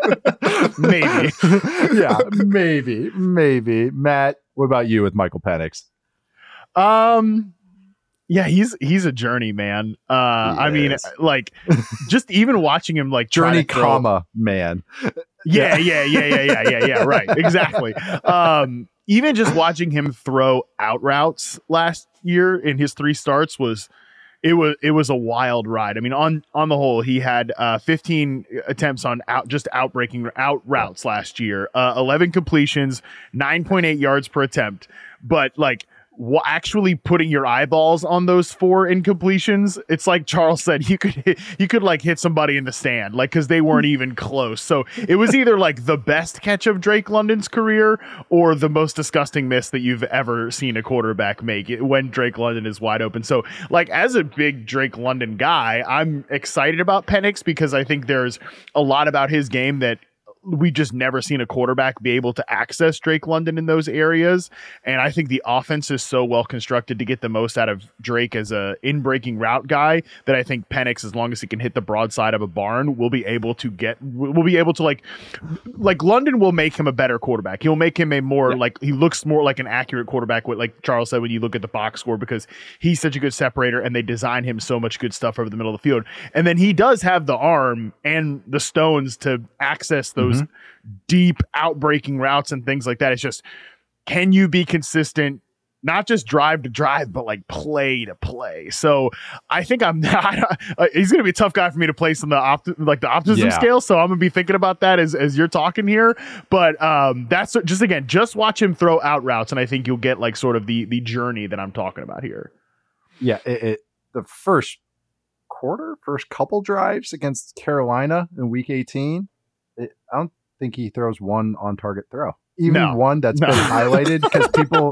maybe. yeah, maybe, maybe. Matt, what about you with Michael Penix? Um, yeah, he's he's a journey, man. Uh, I mean, like, just even watching him, like, journey, comma, man. Yeah, yeah, yeah, yeah, yeah, yeah, yeah. Right, exactly. Um, even just watching him throw out routes last year in his three starts was it was it was a wild ride. I mean, on on the whole, he had uh, fifteen attempts on out just outbreaking out routes last year, uh, eleven completions, nine point eight yards per attempt. But like w- actually putting your eyeballs on those four incompletions, it's like Charles said, you could hit, you could like hit somebody in the stand, like because they weren't even close. So it was either like the best catch of Drake London's career or the most disgusting miss that you've ever seen a quarterback make when Drake London is wide open. So like as a big Drake London guy, I'm excited about Penix because I think there's a lot about his game that we just never seen a quarterback be able to access Drake London in those areas. And I think the offense is so well constructed to get the most out of Drake as a in breaking route guy that I think Penix, as long as he can hit the broadside of a barn, will be able to get, will be able to like, like London will make him a better quarterback. He'll make him a more yeah. like, he looks more like an accurate quarterback with, like Charles said, when you look at the box score, because he's such a good separator and they design him so much good stuff over the middle of the field. And then he does have the arm and the stones to access those mm-hmm. deep outbreaking routes and things like that. It's just, can you be consistent, not just drive to drive, but like play to play? So I think I'm not, uh, he's going to be a tough guy for me to place on the opt- like the optimism yeah. scale. So I'm going to be thinking about that as, as you're talking here. But um, that's just, again, just watch him throw out routes. And I think you'll get like sort of the, the journey that I'm talking about here. Yeah. It, it, the first quarter, first couple drives against Carolina in week eighteen, it, I don't think he throws one on target throw, even no. one that's no. been highlighted because people,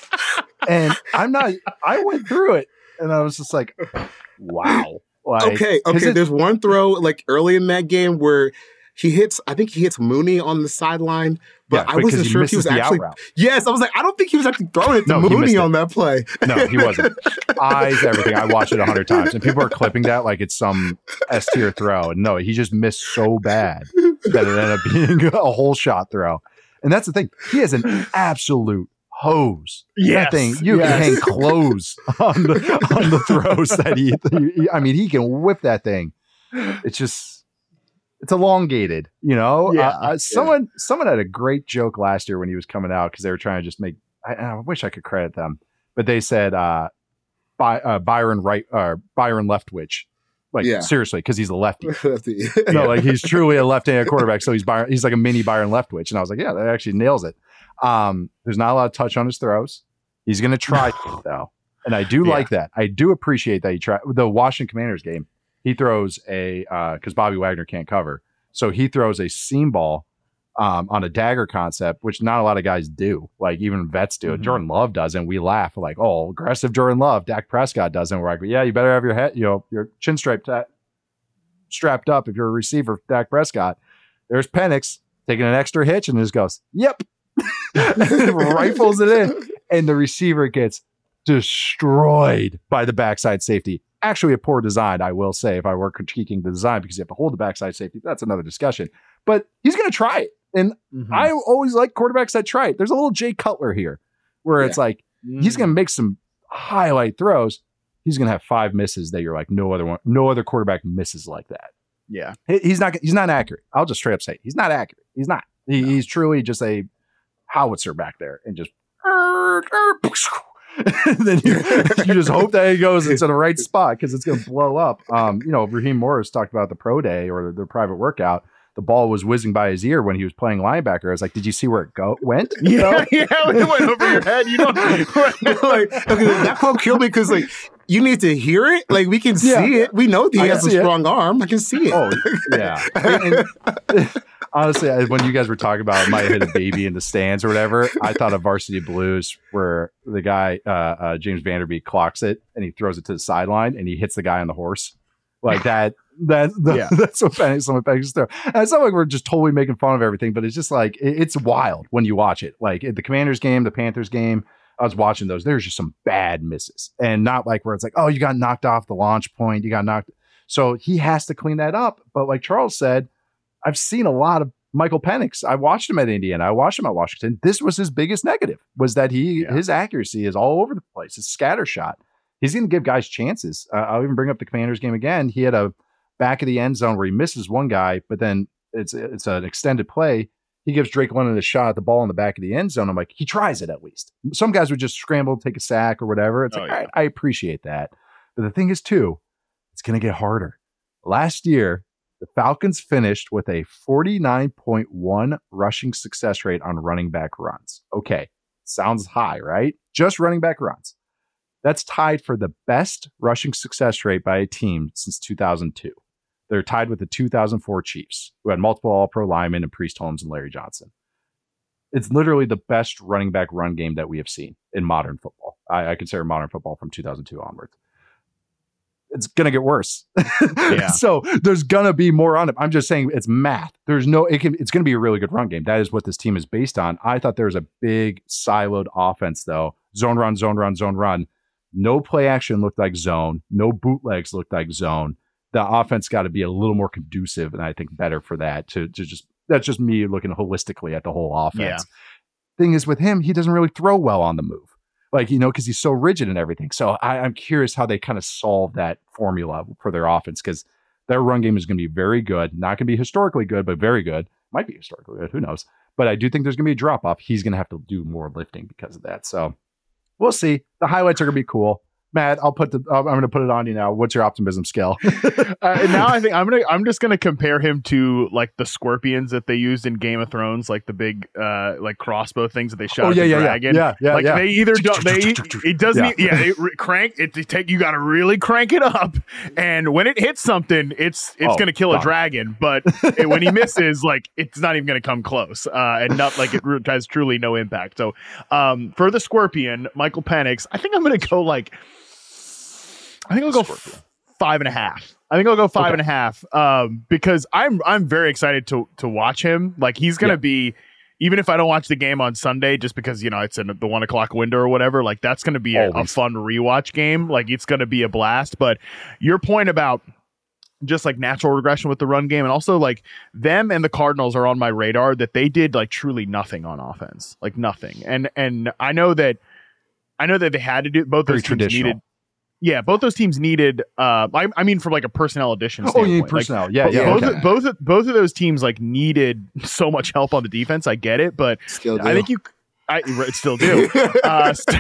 and I'm not, I went through it and I was just like, wow. Like, okay. Okay. It, there's one throw like early in that game where he hits, I think he hits Mooney on the sideline, but yeah, I wasn't sure if he was actually, yes, I was like, I don't think he was actually throwing it to no, Mooney on that play. No, he wasn't. Eyes, everything. I watched it a hundred times and people are clipping that like it's some S tier throw. And no, he just missed so bad that it ended up being a whole shot throw. And that's the thing. He has an absolute hose. Yes. That thing, you yes. can hang clothes on the, on the throws that he, he, I mean, he can whip that thing. It's just, it's elongated, you know. Yeah, uh, uh, someone, yeah. someone had a great joke last year when he was coming out because they were trying to just make. I, I wish I could credit them, but they said uh, By, uh, Byron right, uh, Byron Leftwich, like yeah. seriously, because he's a lefty. lefty. No, like he's truly a left-handed quarterback, so he's Byron, he's like a mini Byron Leftwich, and I was like, yeah, that actually nails it. Um, there's not a lot of touch on his throws. He's going to try though, and I do yeah. like that. I do appreciate that he tried the Washington Commanders game. He throws a, because uh, Bobby Wagner can't cover. So he throws a seam ball um, on a dagger concept, which not a lot of guys do. Like even vets do it. Mm-hmm. Jordan Love doesn't. We laugh. We're like, oh, aggressive Jordan Love. Dak Prescott doesn't. We're like, yeah, you better have your head, you know, your chin strap ta- strapped up if you're a receiver, Dak Prescott. There's Penix taking an extra hitch and just goes, yep. Rifles it in. And the receiver gets destroyed by the backside safety. Actually a poor design, I will say, if I were critiquing the design, because you have to hold the backside safety. That's another discussion. But he's going to try it. And mm-hmm. I always like quarterbacks that try it. There's a little Jay Cutler here where yeah. it's like, mm-hmm. he's going to make some highlight throws. He's going to have five misses that you're like, no other one, no other quarterback misses like that. Yeah. He's not, he's not accurate. I'll just straight up say, he's not accurate. He's not. He, no. He's truly just a howitzer back there and just, then you, you just hope that he goes into the right spot because it's going to blow up. Um, you know, Raheem Morris talked about the pro day or the, the private workout. The ball was whizzing by his ear when he was playing linebacker. I was like, did you see where it go went? You yeah, know? yeah, it went over your head. You don't like, okay, that quote killed me because like you need to hear it. Like we can yeah. see it. We know that he I has a strong it. arm. I can see it. Oh yeah. and, and, honestly, when you guys were talking about might hit a baby in the stands or whatever, I thought of Varsity Blues where the guy uh, uh, James Vanderbeek clocks it and he throws it to the sideline and he hits the guy on the horse like that. That the, yeah. that's what Penix, some of Penix throw. And it's not like we're just totally making fun of everything, but it's just like it, it's wild when you watch it. Like at the Commanders game, the Panthers game, I was watching those. There's just some bad misses, and not like where it's like, oh, you got knocked off the launch point, you got knocked. So he has to clean that up. But like Charles said, I've seen a lot of Michael Penix. I watched him at Indiana. I watched him at Washington. This was his biggest negative, was that he yeah. his accuracy is all over the place. It's scatter shot. He's going to give guys chances. Uh, I'll even bring up the Commanders game again. He had a back of the end zone where he misses one guy, but then it's it's an extended play. He gives Drake London a shot at the ball in the back of the end zone. I'm like, he tries it at least. Some guys would just scramble, take a sack or whatever. It's Oh, like, yeah. all right, I appreciate that. But the thing is, too, it's going to get harder. Last year, the Falcons finished with a forty-nine point one rushing success rate on running back runs. Okay, sounds high, right? Just running back runs. That's tied for the best rushing success rate by a team since two thousand two. They're tied with the two thousand four Chiefs, who had multiple All-Pro linemen and Priest Holmes and Larry Johnson. It's literally the best running back run game that we have seen in modern football. I, I consider modern football from two thousand two onwards. It's going to get worse. Yeah. So there's going to be more on it. I'm just saying it's math. There's no, it can, it's going to be a really good run game. That is what this team is based on. I thought there was a big siloed offense, though. Zone run, zone run, zone run. No play action looked like zone. No bootlegs looked like zone. The offense got to be a little more conducive, and I think better for that. To, to just that's just me looking holistically at the whole offense. Yeah. Thing is, with him, he doesn't really throw well on the move, like you know, because he's so rigid and everything. So I, I'm curious how they kind of solve that formula for their offense, because their run game is going to be very good. Not going to be historically good, but very good. Might be historically good. Who knows? But I do think there's going to be a drop off. He's going to have to do more lifting because of that. So we'll see. The highlights are going to be cool. Matt, I'll put the. I'm going to put it on you now. What's your optimism scale? uh, and now I think I'm gonna. I'm just gonna compare him to like the scorpions that they used in Game of Thrones, like the big uh like crossbow things that they shot Oh at yeah, the yeah, yeah, dragon. yeah, yeah. Like yeah. they either don't. They it doesn't. Yeah. Yeah, yeah they re- crank it. They take you got to really crank it up, and when it hits something, it's it's Oh, gonna kill done. a dragon. But it, when he misses, like it's not even gonna come close, uh, and not like it has truly no impact. So um, for the scorpion, Michael Penix, I think I'm gonna go like. I think I'll go f- five and a half. I think I'll go five Okay. and a half um, because I'm I'm very excited to to watch him. Like he's gonna Yeah. be, even if I don't watch the game on Sunday, just because you know it's in the one o'clock window or whatever. Like that's gonna be a, a Always. fun rewatch game. Like it's gonna be a blast. But your point about just like natural regression with the run game, and also like them and the Cardinals are on my radar that they did like truly nothing on offense, like nothing. And and I know that I know that they had to do both Very those teams traditional. needed. Yeah, both those teams needed. Uh, I, I mean, from like a personnel addition Oh, standpoint. you need Like, personnel. yeah, both, yeah. both, okay. both, of- both of those teams like needed so much help on the defense. I get it, but Still do. I think you, I right, still do. Uh, st-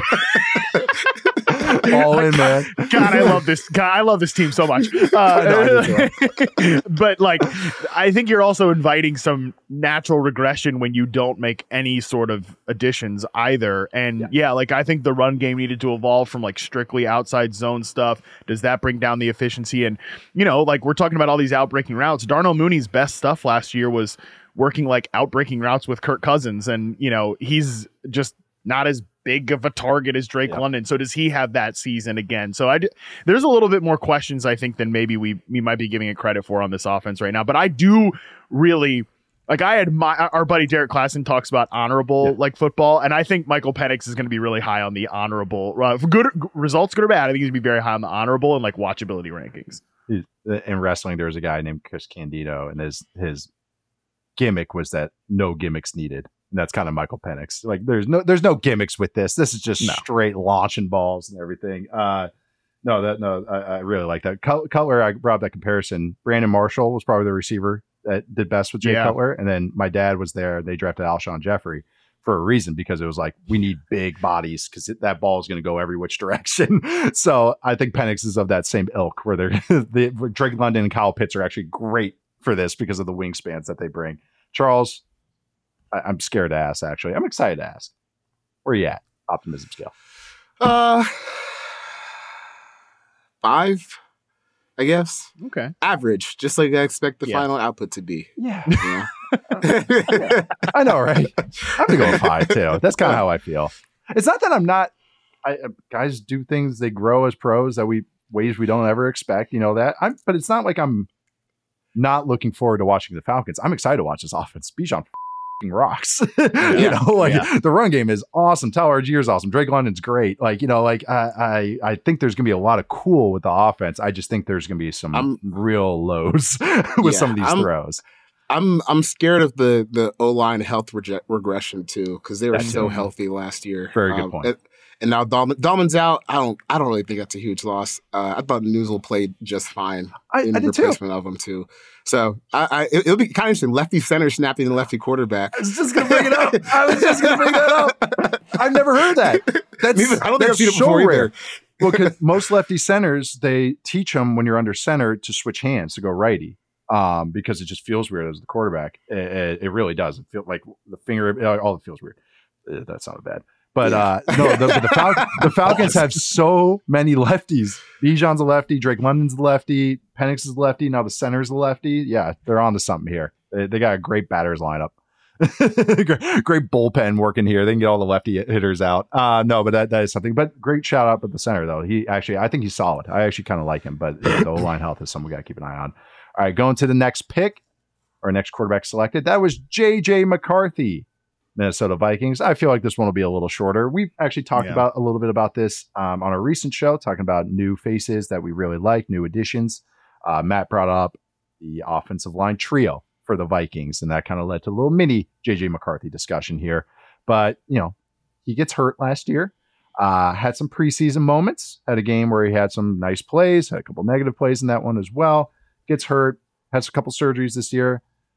All in, man. God, I love this. God, I love this team so much. know, Uh, but like, I think you're also inviting some natural regression when you don't make any sort of additions either. And yeah. Yeah. like I think the run game needed to evolve from like strictly outside zone stuff. Does that bring down the efficiency? And you know, like we're talking about all these outbreaking routes. Darnell Mooney's best stuff last year was working like outbreaking routes with Kirk Cousins, and you know he's just not as big of a target as Drake Yeah. London. So does he have that season again? So I d- there's a little bit more questions I think than maybe we we might be giving it credit for on this offense right now. But I do really like I admire our buddy Derek Klassen talks about honorable Yeah. like football, and I think Michael Penix is going to be really high on the honorable uh, for good g- results, good or bad. I think he's going to be very high on the honorable and like watchability rankings. In wrestling, there was a guy named Chris Candido, and his his gimmick was that no gimmicks needed. And that's kind of Michael Penix. Like there's no there's no gimmicks with this. This is just No. straight launching balls and everything. Uh no, that no, I, I really like that. Cut- Cutler, I brought up that comparison. Brandon Marshall was probably the receiver that did best with Jay Yeah. Cutler, and then my dad was there. They drafted Alshon Jeffrey for a reason, because it was like we need big bodies because that ball is going to go every which direction. So I think Penix is of that same ilk, where they're the Drake London and Kyle Pitts are actually great for this because of the wingspans that they bring. Charles, I, I'm scared to ask. Actually, I'm excited to ask. Where you at? Optimism scale. Uh, five, I guess. Okay. Average, just like I expect the Yeah. final output to be. Yeah, You know? I know, right? I'm gonna go with five too. That's kind of how I feel. It's not that I'm not. I uh, guys do things, they grow as pros that we ways we don't ever expect. You know that. I'm, but it's not like I'm not looking forward to watching the Falcons. I'm excited to watch this offense. Bijan f***ing rocks. you Yeah. know, like Yeah. the run game is awesome. Tyler Algier is awesome. Drake London's great. Like you know, like I I, I think there's gonna be a lot of cool with the offense. I just think there's gonna be some I'm- real lows with Yeah, some of these I'm- throws. I'm I'm scared of the the O line health rege- regression too, because they were That's so it. healthy last year. Very good Um, point. And, And now Dahlman, Dahlman's out. I don't I don't really think that's a huge loss. Uh, I thought Newsel played just fine I, in I did replacement too. of him too. So I, I it, it'll be kind of interesting. Lefty center snapping the lefty quarterback. I was just gonna bring it up. I was just gonna bring that up. I've never heard that. That's Neither- I don't think I've that's seen it so before rare. either. Well, because most lefty centers, they teach them when you're under center to switch hands to go righty, um, because it just feels weird as the quarterback. It, it, it really does. It feels like the finger, all it feels weird. Uh, That sounded bad. But Yeah. uh, no, the, the, Fal- the Falcons have so many lefties. Bijan's a lefty. Drake London's a lefty. Penix is a lefty. Now the center's a lefty. Yeah, they're on to something here. They, they got a great batters lineup. great, great bullpen working here. They can get all the lefty hitters out. Uh, no, but that, that is something. But great shout out at the center, though. He actually, I think he's solid. I actually kind of like him. But yeah, the O-line health is something we got to keep an eye on. All right, going to the next pick. Our next quarterback selected. That was J J McCarthy, Minnesota Vikings. I feel like this one will be a little shorter. We've actually talked Yeah. about a little bit about this um, on a recent show, talking about new faces that we really like, new additions. Uh, Matt brought up the offensive line trio for the Vikings, and that kind of led to a little mini J J McCarthy discussion here. But, you know, he gets hurt last year, uh, had some preseason moments, had a game where he had some nice plays, had a couple negative plays in that one as well, gets hurt, has a couple surgeries this year.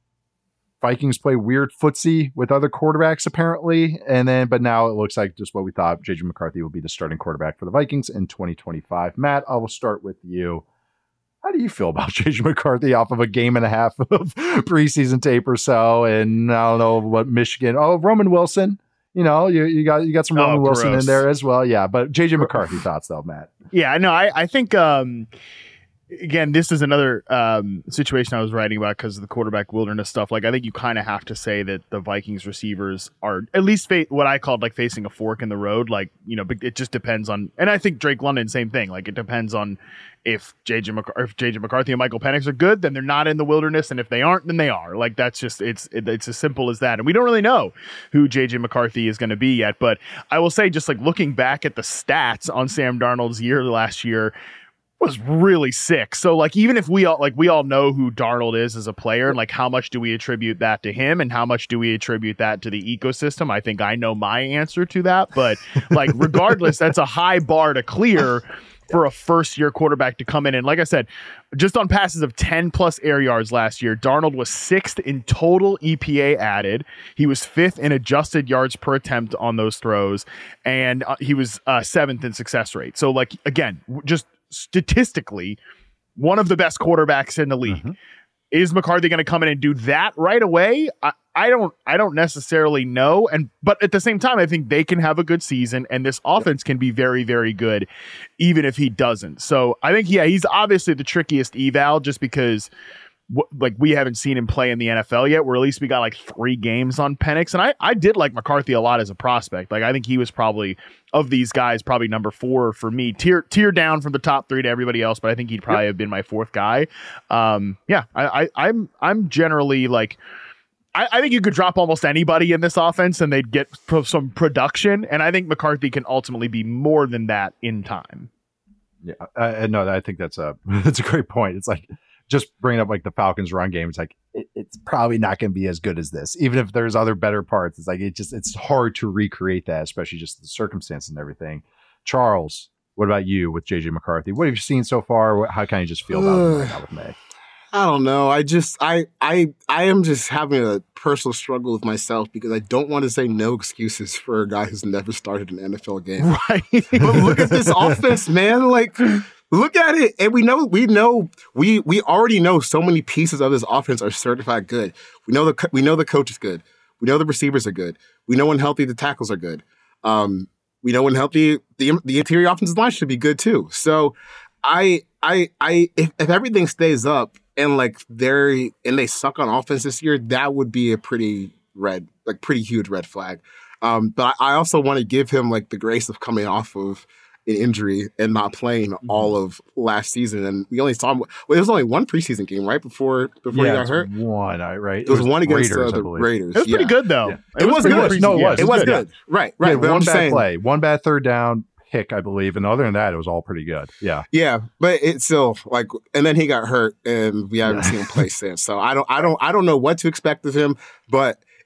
Vikings play weird footsie with other quarterbacks apparently, and then but now it looks like just what we thought. J J McCarthy will be the starting quarterback for the Vikings in twenty twenty-five. Matt, I will start with you. How do you feel about J J McCarthy off of a game and a half of preseason tape or so? And I don't know what Michigan. Oh, Roman Wilson. You know, you, you got you got some Oh, Roman Wilson gross. in there as well. Yeah, but J J McCarthy thoughts though, Matt. Yeah, no, I, I think um, again, this is another um, situation I was writing about because of the quarterback wilderness stuff. Like, I think you kind of have to say that the Vikings receivers are at least fa- what I called like facing a fork in the road. Like, you know, but it just depends on, and I think Drake London, same thing. Like, it depends on if J J McC- if J J McCarthy and Michael Penix are good, then they're not in the wilderness, and if they aren't, then they are. Like, that's just it's it, it's as simple as that. And we don't really know who J J McCarthy is going to be yet. But I will say, just like looking back at the stats on Sam Darnold's year last year, was really sick. So like, even if we all like we all know who Darnold is as a player, and like how much do we attribute that to him and how much do we attribute that to the ecosystem? I think I know my answer to that, but like regardless, that's a high bar to clear for a first year quarterback to come in. And like I said, just on passes of ten plus air yards last year, Darnold was sixth in total E P A added. He was fifth in adjusted yards per attempt on those throws. And uh, he was uh, seventh in success rate. So like, again, w- just statistically, one of the best quarterbacks in the league. Mm-hmm. Is McCarthy going to come in and do that right away? I, I don't I don't necessarily know. And but at the same time, I think they can have a good season and this offense can be very, very good, even if he doesn't. So I think, yeah, he's obviously the trickiest eval just because w- like we haven't seen him play in the N F L yet, where at least we got like three games on Penix. And I, I did like McCarthy a lot as a prospect. Like I think he was probably of these guys, probably number four for me, tier tier down from the top three to everybody else, but I think he'd probably yep. have been my fourth guy. Um, yeah, I, I, I'm I'm generally like, I, I think you could drop almost anybody in this offense and they'd get pro- some production, and I think McCarthy can ultimately be more than that in time. Yeah, uh, no, I think that's a that's a great point. It's like just bringing up like the Falcons run game. It's like it, it's probably not going to be as good as this, even if there's other better parts. It's like it just it's hard to recreate that, especially just the circumstances and everything. Charles, what about you with J J McCarthy? What have you seen so far? How can you just feel about him right now with May? I don't know. I just I I I am just having a personal struggle with myself because I don't want to say no excuses for a guy who's never started an N F L game. Right. But look at this offense, man. Like, look at it. And we know we know we we already know so many pieces of this offense are certified good. We know the we know the coach is good. We know the receivers are good. We know when healthy the tackles are good. Um, we know when healthy the the interior offensive line should be good too. So I I I if, if everything stays up and like they're and they suck on offense this year, that would be a pretty red, like pretty huge red flag. Um, but I also want to give him like the grace of coming off of an injury and not playing mm-hmm. all of last season. And we only saw him. Well, it was only one preseason game, right? Before before yeah, he got hurt. One, right? It was, it was one against Raiders, uh, the Raiders. It was yeah. pretty good though. Yeah. It, it was, was good. good. No, it was. It was good. good. Yeah. Right, right. Yeah, but one I'm bad saying, play, one bad third down pick, I believe, and other than that, it was all pretty good. Yeah, yeah, but it's still like, and then he got hurt, and we haven't yeah. seen him play since. So I don't, I don't, I don't know what to expect of him. But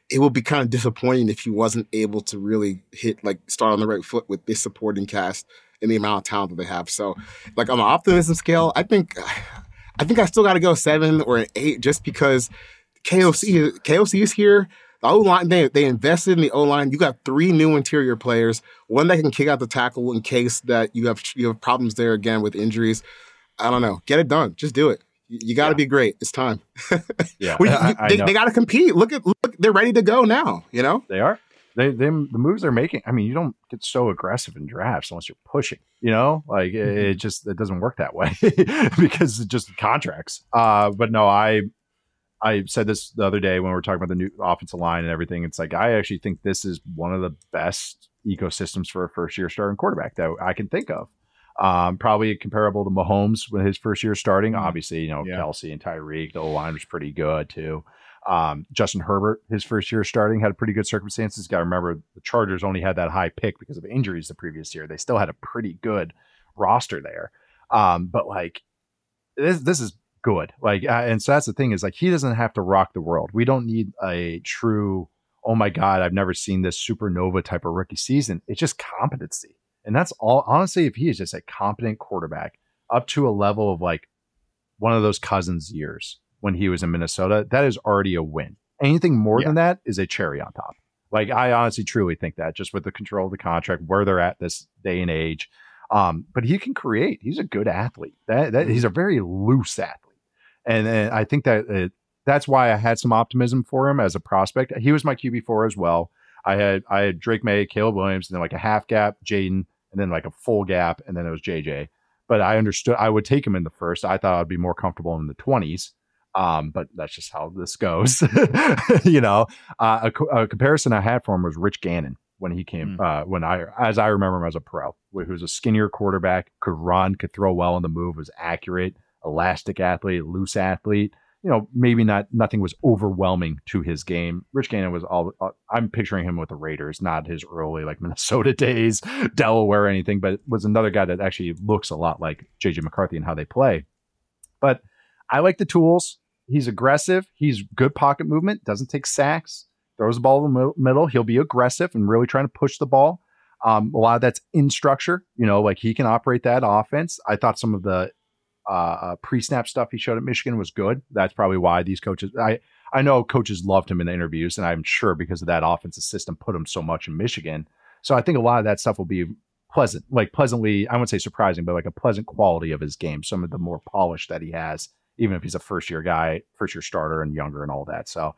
it will be kind of disappointing if he wasn't able to really hit, like, start on the right foot with this supporting cast and the amount of talent that they have. So, like, on an optimism scale, I think, I think I still got to go seven or an eight, just because K O C, K O C is here. The O-line, they, they invested in the O-line. You got three new interior players, one that can kick out the tackle in case that you have you have problems there again with injuries. I don't know. Get it done. Just do it. You, you got to yeah. be great. It's time. yeah, we, I, I they, they got to compete. Look at look. They're ready to go now. You know they are. They, they the moves they're making. I mean, you don't get so aggressive in drafts unless you're pushing. You know, like mm-hmm. it, it just it doesn't work that way because it's just contracts. Uh, but no, I. I said this the other day when we were talking about the new offensive line and everything. It's like, I actually think this is one of the best ecosystems for a first year starting quarterback that I can think of. Um, probably comparable to Mahomes when his first year starting. Mm-hmm. Obviously, you know, yeah. Kelsey and Tyreek, the O-line was pretty good too. Um, Justin Herbert, his first year starting, had pretty good circumstances. Got to remember the Chargers only had that high pick because of injuries the previous year. They still had a pretty good roster there. Um, but like this, this is good. Like, uh, and so that's the thing is like, he doesn't have to rock the world. We don't need a true, oh my God, I've never seen this supernova type of rookie season. It's just competency. And that's all. Honestly, if he is just a competent quarterback up to a level of like one of those Cousins years when he was in Minnesota, that is already a win. Anything more yeah. than that is a cherry on top. Like, I honestly, truly think that just with the control of the contract, where they're at this day and age. Um, but he can create. He's a good athlete. That, that he's a very loose athlete. And, and I think that uh, that's why I had some optimism for him as a prospect. He was my Q B four as well. I had I had Drake May, Caleb Williams, and then like a half gap, Jaden, and then like a full gap, and then it was J J. But I understood I would take him in the first. I thought I'd be more comfortable in the twenties. Um, but that's just how this goes. you know, uh, a, a comparison I had for him was Rich Gannon when he came, mm. uh, when I, as I remember him as a pro, who was a skinnier quarterback, could run, could throw well on the move, was accurate. Elastic athlete, loose athlete. You know, maybe not nothing was overwhelming to his game. Rich Gannon was all. Uh, I'm picturing him with the Raiders, not his early like Minnesota days, Delaware, or anything, but was another guy that actually looks a lot like J J McCarthy and how they play. But I like the tools. He's aggressive. He's good pocket movement. Doesn't take sacks. Throws the ball in the middle. He'll be aggressive and really trying to push the ball. Um, a lot of that's in structure. You know, like he can operate that offense. I thought some of the Uh, uh, pre-snap stuff he showed at Michigan was good. That's probably why these coaches, I, I know coaches loved him in the interviews, and I'm sure because of that offensive system put him so much in Michigan. So I think a lot of that stuff will be pleasant, like pleasantly, I wouldn't say surprising, but like a pleasant quality of his game. Some of the more polish that he has, even if he's a first year guy, first year starter and younger and all that. So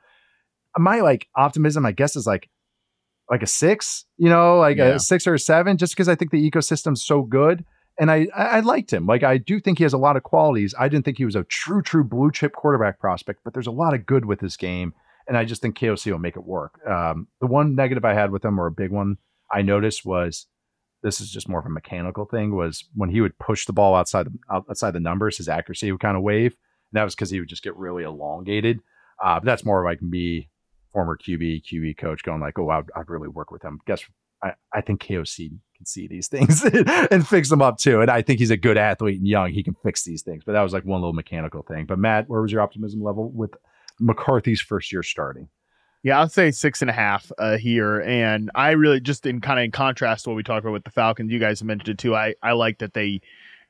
my like optimism, I guess, is like, like a six, you know, like yeah. a six or a seven, just because I think the ecosystem's so good. And I, I liked him. Like, I do think he has a lot of qualities. I didn't think he was a true, true blue chip quarterback prospect, but there's a lot of good with his game. And I just think K O C will make it work. Um, the one negative I had with him, or a big one I noticed, was this is just more of a mechanical thing, was when he would push the ball outside the, outside the numbers, his accuracy would kind of wave. And that was because he would just get really elongated. Uh, but that's more like me, former Q B, Q B coach, going like, oh, I'd, I'd really work with him. Guess I, I think K O C can see these things and fix them up too. And I think he's a good athlete and young. He can fix these things. But that was like one little mechanical thing. But Matt, where was your optimism level with McCarthy's first year starting? Yeah, I'll say six and a half uh, here. And I really just in kind of in contrast to what we talked about with the Falcons, you guys have mentioned it too. I, I like that they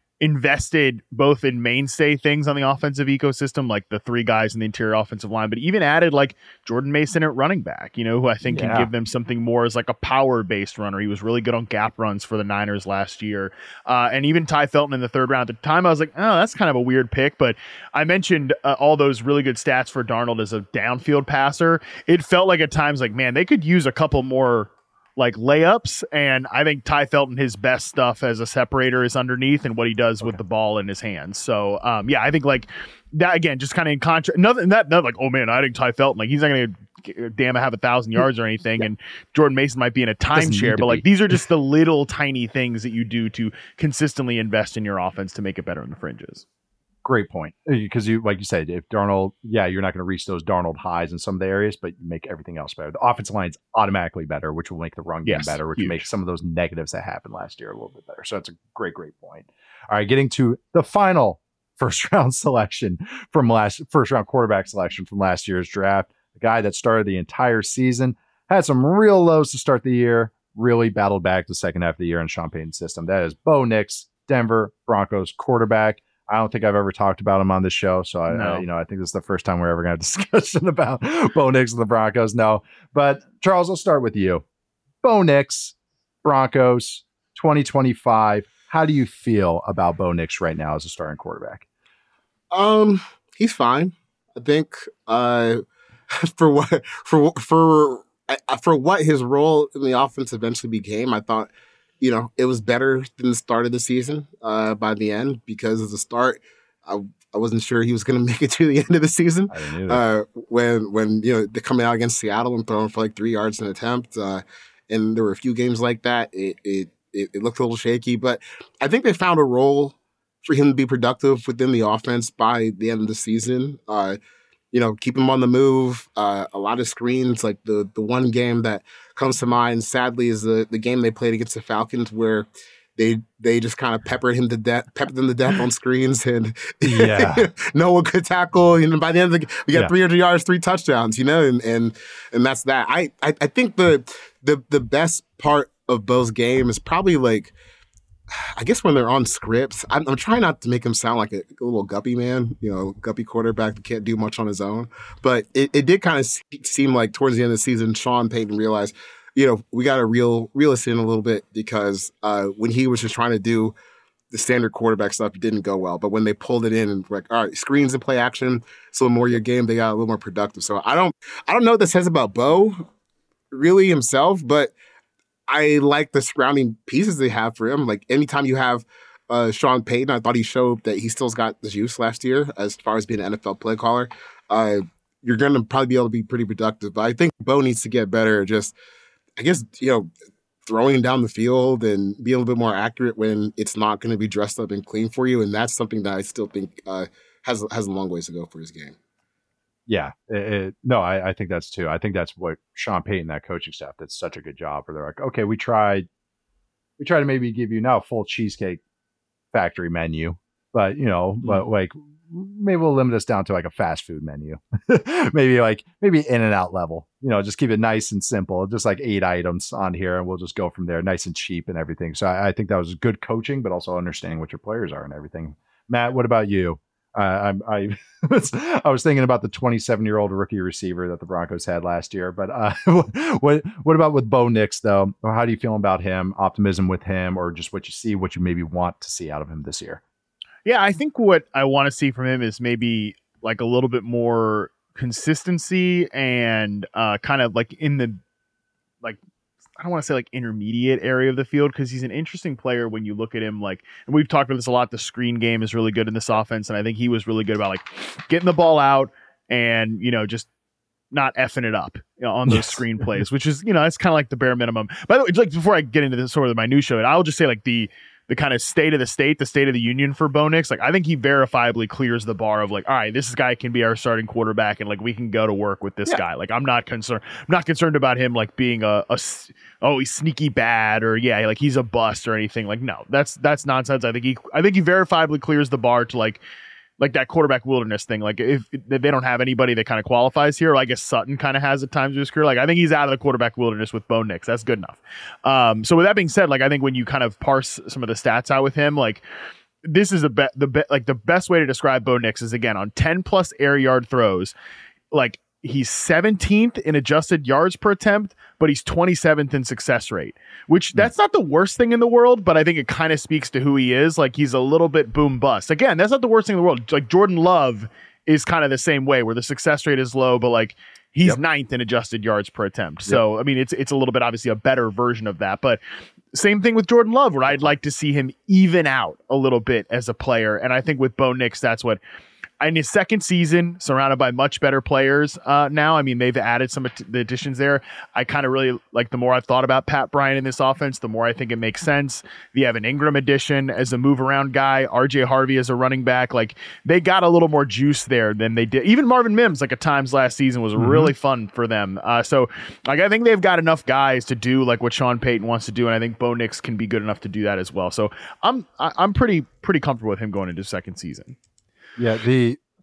invested both in mainstay things on the offensive ecosystem, like the three guys in the interior offensive line, but even added like Jordan Mason at running back, you know, who I think yeah. can give them something more as like a power based runner. He was really good on gap runs for the Niners last year. Uh, and even Ty Felton in the third round at the time, I was like, oh, that's kind of a weird pick. But I mentioned uh, all those really good stats for Darnold as a downfield passer. It felt like at times like, man, they could use a couple more like layups, and I think Ty Felton, his best stuff as a separator is underneath and what he does okay. with the ball in his hands. So um yeah, I think like that again, just kind of in contrast, nothing that not like, oh man, I think Ty Felton, like he's not gonna damn have a thousand yards or anything, yeah. and Jordan Mason might be in a timeshare, but like be. These are just the little tiny things that you do to consistently invest in your offense to make it better in the fringes. Great point. Because you, like you said, if Darnold, yeah, you're not going to reach those Darnold highs in some of the areas, but you make everything else better. The offensive line's automatically better, which will make the run game yes, better, which huge. will make some of those negatives that happened last year a little bit better. So that's a great, great point. All right, getting to the final first round selection from last first round quarterback selection from last year's draft. a guy that started the entire season, had some real lows to start the year, really battled back the second half of the year in Sean Payton's system. That is Bo Nix, Denver Broncos quarterback. I don't think I've ever talked about him on this show, so I, no. I you know, I think this is the first time we're ever going to have a discussion about Bo Nix and the Broncos. No, but Charles, I'll start with you. Bo Nix, Broncos, twenty twenty-five. How do you feel about Bo Nix right now as a starting quarterback? Um, he's fine. I think uh, for what for for for what his role in the offense eventually became, I thought, you know, it was better than the start of the season uh, by the end, because at the start, I, I wasn't sure he was going to make it to the end of the season. I didn't either. Uh, when, when, you know, they're coming out against Seattle and throwing for like three yards an attempt. Uh, and there were a few games like that. It, it, it, it looked a little shaky, but I think they found a role for him to be productive within the offense by the end of the season. Uh, you know, keep him on the move, uh, a lot of screens. Like the the one game that comes to mind, sadly, is the, the game they played against the Falcons, where they they just kind of peppered him to death, peppered them to death on screens, and yeah, no one could tackle. And by the end of the we got yeah. three hundred yards, three touchdowns. You know, and and and that's that. I I, I think the the the best part of Bo's game is probably like, I guess when they're on scripts, I'm, I'm trying not to make him sound like a, a little guppy man, you know, guppy quarterback that can't do much on his own. But it, it did kind of seem like towards the end of the season, Sean Payton realized, you know, we got to reel, reel us in a little bit, because uh, when he was just trying to do the standard quarterback stuff, it didn't go well. But when they pulled it in and like, all right, screens and play action, it's a little more your game, they got a little more productive. So I don't, I don't know what that says about Bo really himself, but I like the surrounding pieces they have for him. Like anytime you have uh, Sean Payton, I thought he showed that he still's got the juice last year as far as being an N F L play caller. Uh, you're going to probably be able to be pretty productive. But I think Bo needs to get better. Just, I guess, you know, throwing down the field and being a little bit more accurate when it's not going to be dressed up and clean for you. And that's something that I still think uh, has has a long ways to go for his game. Yeah, it, it, no, I, I think that's too. I think that's what Sean Payton, that coaching staff, did such a good job. Where they're like, okay, we tried, we tried to maybe give you now a full Cheesecake Factory menu, but you know, mm. but like maybe we'll limit us down to like a fast food menu, maybe like maybe in and out level. You know, just keep it nice and simple, just like eight items on here, and we'll just go from there, nice and cheap and everything. So I, I think that was good coaching, but also understanding what your players are and everything. Matt, what about you? Uh, I I was, I was thinking about the twenty-seven-year-old rookie receiver that the Broncos had last year. But uh, what what about with Bo Nix, though? Or how do you feel about him? Optimism with him, or just what you see, what you maybe want to see out of him this year? Yeah, I think what I want to see from him is maybe like a little bit more consistency and uh, kind of like in the like. I don't want to say like intermediate area of the field, because he's an interesting player when you look at him. Like, and we've talked about this a lot, the screen game is really good in this offense, and I think he was really good about like getting the ball out and, you know, just not effing it up, you know, on those yes. screen plays, which is, you know, it's kind of like the bare minimum. By the way, like before I get into this sort of the minutia, I'll just say like the the kind of state of the state, the state of the union for Bo Nix. Like, I think he verifiably clears the bar of like, all right, this guy can be our starting quarterback, and like we can go to work with this yeah. guy. Like, I'm not concerned. I'm not concerned about him like being a, a oh he's sneaky bad, or yeah like he's a bust or anything. Like, no, that's that's nonsense. I think he I think he verifiably clears the bar to like like that quarterback wilderness thing. Like, if, if they don't have anybody that kind of qualifies here, I guess Sutton kind of has at times in his career. Like, I think he's out of the quarterback wilderness with Bo Nix. That's good enough. Um, so with that being said, like, I think when you kind of parse some of the stats out with him, like, this is a be- the be- like the best way to describe Bo Nix is, again, on ten plus air yard throws, like, he's seventeenth in adjusted yards per attempt, but he's twenty-seventh in success rate, which that's not the worst thing in the world, but I think it kind of speaks to who he is. Like, he's a little bit boom bust. Again, that's not the worst thing in the world. Like, Jordan Love is kind of the same way, where the success rate is low, but like he's yep. ninth in adjusted yards per attempt. So, yep. I mean, it's it's a little bit obviously a better version of that, but same thing with Jordan Love, where I'd like to see him even out a little bit as a player. And I think with Bo Nix, that's what, in his second season, surrounded by much better players uh, now. I mean, they've added some of the additions there. I kind of really like, the more I've thought about Pat Bryant in this offense, the more I think it makes sense. The Evan Ingram addition as a move around guy, R J Harvey as a running back, like they got a little more juice there than they did. Even Marvin Mims, like at times last season, was mm-hmm. really fun for them. Uh, so like, I think they've got enough guys to do like what Sean Payton wants to do, and I think Bo Nix can be good enough to do that as well. So I'm I, I'm pretty pretty comfortable with him going into second season. Yeah, the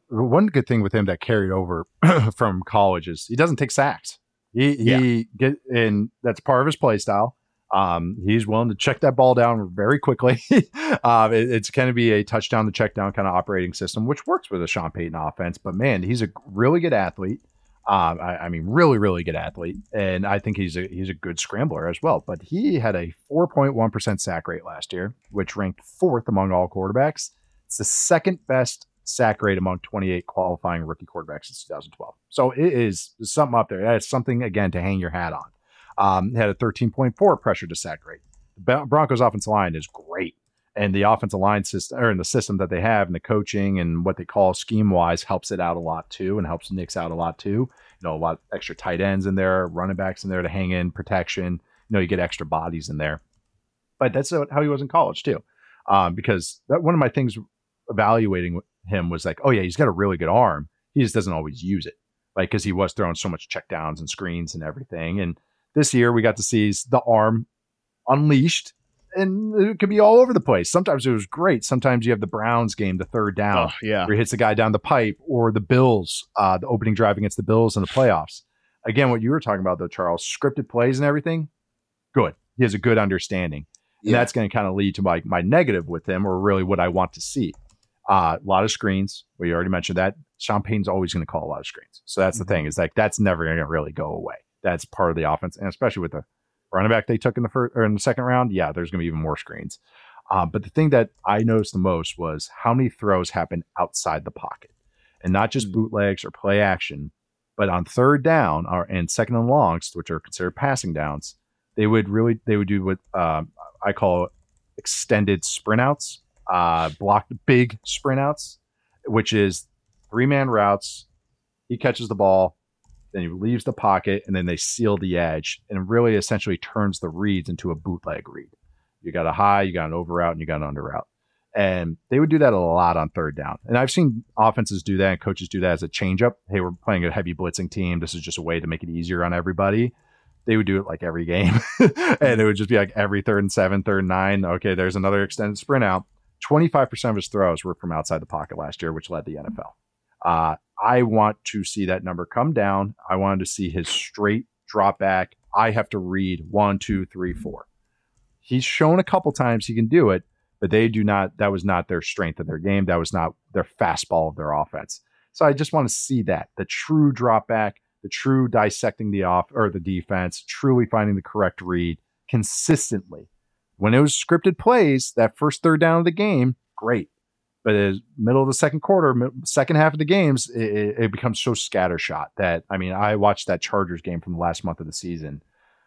one good thing with him that carried over from college is he doesn't take sacks. He he yeah. get and that's part of his play style. Um, he's willing to check that ball down very quickly. uh, it, it's going to be a touchdown to check down kind of operating system, which works with a Sean Payton offense. But man, he's a really good athlete. Um, I, I mean, really, really good athlete, and I think he's a he's a good scrambler as well. But he had a four point one percent sack rate last year, which ranked fourth among all quarterbacks. It's the second best sack rate among twenty-eight qualifying rookie quarterbacks since two thousand twelve. So it is something up there. That's something, again, to hang your hat on. Um, had a thirteen point four pressure to sack rate. The Broncos offensive line is great. And the offensive line system, or in the system that they have, and the coaching and what they call scheme wise, helps it out a lot too, and helps Knicks out a lot too. You know, a lot of extra tight ends in there, running backs in there to hang in protection. You know, you get extra bodies in there. But that's how he was in college too. Um, because that, one of my things evaluating him was like, oh yeah, he's got a really good arm. He just doesn't always use it. Like, because he was throwing so much checkdowns and screens and everything. And this year we got to see the arm unleashed. And it could be all over the place. Sometimes it was great. Sometimes you have the Browns game, the third down, oh, yeah. where he hits the guy down the pipe, or the Bills, uh, the opening drive against the Bills in the playoffs. Again, what you were talking about, though, Charles, scripted plays and everything, good. He has a good understanding. And yeah. that's going to kind of lead to my, my negative with him, or really what I want to see. Uh, a lot of screens. We already mentioned that. Sean Payton's always going to call a lot of screens. So that's mm-hmm. the thing, is like that's never going to really go away. That's part of the offense, and especially with the running back they took in the first or in the second round, yeah, there's going to be even more screens. Um, but the thing that I noticed the most was how many throws happen outside the pocket, and not just bootlegs or play action, but on third down or and second and longs, which are considered passing downs. They would really they would do what um, I call extended sprint outs, uh, blocked big sprint outs, which is three man routes. He catches the ball. Then he leaves the pocket, and then they seal the edge, and really essentially turns the reads into a bootleg read. You got a high, you got an over route, and you got an under route. And they would do that a lot on third down. And I've seen offenses do that and coaches do that as a changeup. Hey, we're playing a heavy blitzing team. This is just a way to make it easier on everybody. They would do it like every game. And it would just be like every third and seven, third and nine. Okay, there's another extended sprint out. twenty-five percent of his throws were from outside the pocket last year, which led the N F L. Uh, I want to see that number come down. I wanted to see his straight drop back. I have to read one, two, three, four. He's shown a couple times he can do it, but they do not. That was not their strength of their game. That was not their fastball of their offense. So I just want to see that, the true drop back, the true dissecting the off or the defense, truly finding the correct read consistently. When it was scripted plays, that first third down of the game, great. But as middle of the second quarter, second half of the games, it, it becomes so scattershot that, I mean, I watched that Chargers game from the last month of the season.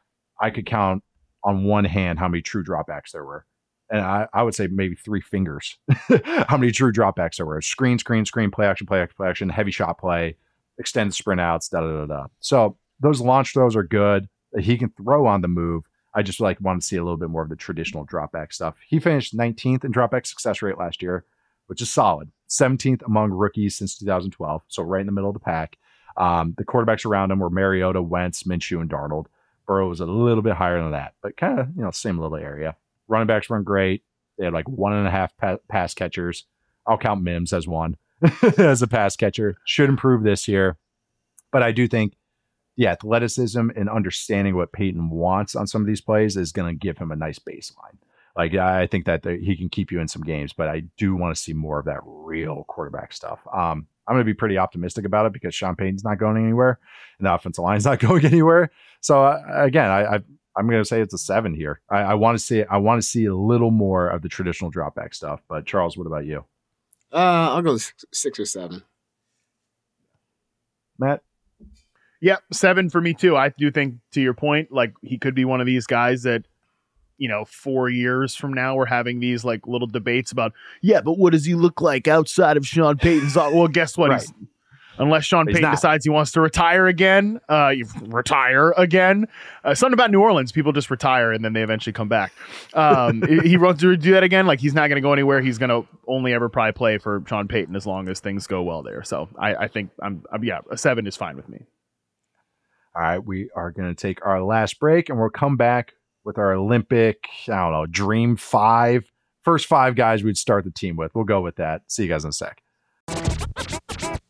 I could count on one hand how many true dropbacks there were. And I, I would say maybe three fingers how many true dropbacks there were. Screen, screen, screen, play action, play action, play action, heavy shot play, extended sprint outs, da da da da. So those launch throws are good. He can throw on the move. I just like want to see a little bit more of the traditional dropback stuff. He finished nineteenth in dropback success rate last year, which is solid. seventeenth among rookies since two thousand twelve, so right in the middle of the pack. Um, the quarterbacks around him were Mariota, Wentz, Minshew, and Darnold. Burrow was a little bit higher than that, but kind of, you know, same little area. Running backs weren't great. They had like one and a half pa- pass catchers. I'll count Mims as one as a pass catcher. Should improve this year. But I do think the athleticism and understanding what Peyton wants on some of these plays is going to give him a nice baseline. Like, I think that the, he can keep you in some games, but I do want to see more of that real quarterback stuff. Um, I'm going to be pretty optimistic about it because Sean Payton's not going anywhere and the offensive line's not going anywhere. So uh, again, I, I I'm going to say it's a seven here. I, I want to see I want to see a little more of the traditional dropback stuff. But Charles, what about you? Uh, I'll go six, six or seven. Matt? Yep, seven for me too. I do think, to your point, like he could be one of these guys that, you know, four years from now, we're having these like little debates about, yeah, but what does he look like outside of Sean Payton's? Well, guess what? Right. He's, unless Sean Payton decides he wants to retire again, uh, you retire again. Uh, something about New Orleans, people just retire and then they eventually come back. Um, he wants to do that again. Like, he's not going to go anywhere. He's going to only ever probably play for Sean Payton as long as things go well there. So I, I think I'm, I'm, yeah, a seven is fine with me. All right, we are going to take our last break and we'll come back with our Olympic, I don't know, dream five. First five guys we'd start the team with. We'll go with that. See you guys in a sec.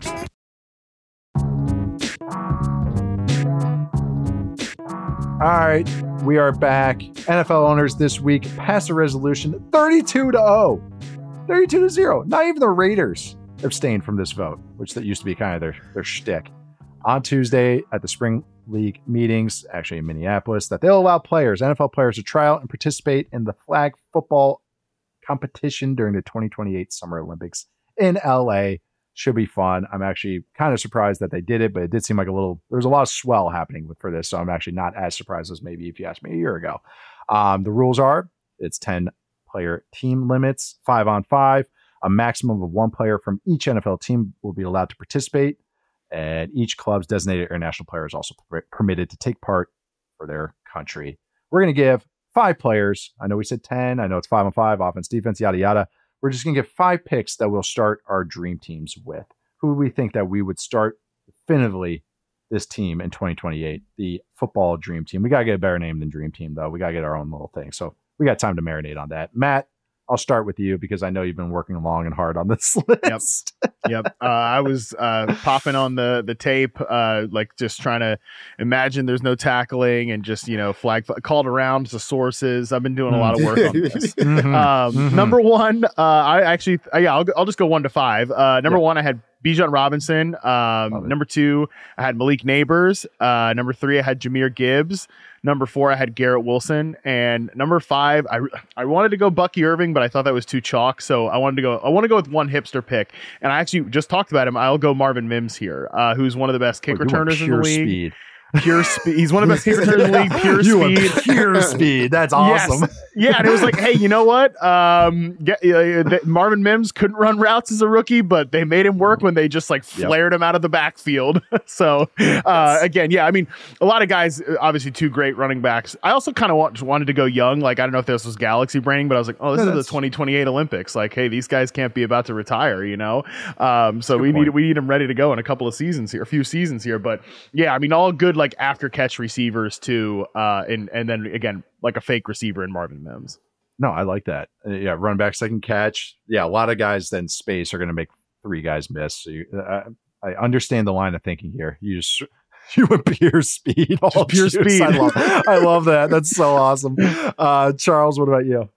All right, we are back. N F L owners this week passed a resolution thirty-two to oh. thirty-two to zero. Not even the Raiders abstained from this vote, which that used to be kind of their, their shtick. On Tuesday at the Spring League meetings, actually in Minneapolis, that they'll allow players, N F L players, to try out and participate in the flag football competition during the twenty twenty-eight Summer Olympics in L A. Should be fun. I'm actually kind of surprised that they did it, but it did seem like a little, there was a lot of swell happening with, for this. So I'm actually not as surprised as maybe if you asked me a year ago. Um, the rules are it's ten player team limits, five on five. A maximum of one player from each N F L team will be allowed to participate. And each club's designated international player is also per- permitted to take part for their country. We're going to give five players. I know we said ten. I know it's five on five, offense, defense, yada, yada. We're just going to give five picks that we'll start our dream teams with. Who we think that we would start definitively this team in twenty twenty-eight, the football dream team. We got to get a better name than dream team, though. We got to get our own little thing. So we got time to marinate on that. Matt, I'll start with you because I know you've been working long and hard on this list. Yep. Yep. Uh, I was uh, popping on the the tape, uh, like just trying to imagine there's no tackling and just, you know, flag called around to sources. I've been doing a lot of work on this. Mm-hmm. Um, Mm-hmm. Number one, uh, I actually, uh, yeah, I'll, I'll just go one to five. Uh, number Yeah. one, I had Bijan Robinson. Um, number two, I had Malik Neighbors. Uh, number three, I had Jahmyr Gibbs. Number four, I had Garrett Wilson. And number five, I I wanted to go Bucky Irving, but I thought that was too chalk. So I wanted to go, I want to go with one hipster pick. And I actually just talked about him. I'll go Marvin Mims here, uh, who's one of the best kick We're doing returners in the pure league. Speed. Pure speed. He's one of the best kick returners in the league. Pure You went speed. pure speed. That's awesome. Yes. Yeah, and it was like, hey, you know what? Um, get, uh, th- Marvin Mims couldn't run routes as a rookie, but they made him work when they just like flared yep. him out of the backfield. So uh, again, yeah, I mean, a lot of guys, obviously two great running backs. I also kind of want, wanted to go young. Like, I don't know if this was galaxy braining, but I was like, oh, this no, is the twenty twenty-eight Olympics. Like, hey, these guys can't be about to retire, you know? Um, so we point. need we need them ready to go in a couple of seasons here, a few seasons here. But yeah, I mean, all good like after catch receivers too, uh, and and then again like a fake receiver in Marvin Mims. No, I like that. Uh, yeah, run back, second catch. Yeah, a lot of guys then space are going to make three guys miss. So you, uh, I understand the line of thinking here. You just you went pure speed, all just pure juice. speed. I love, I love that. That's so awesome. Uh, Charles, what about you?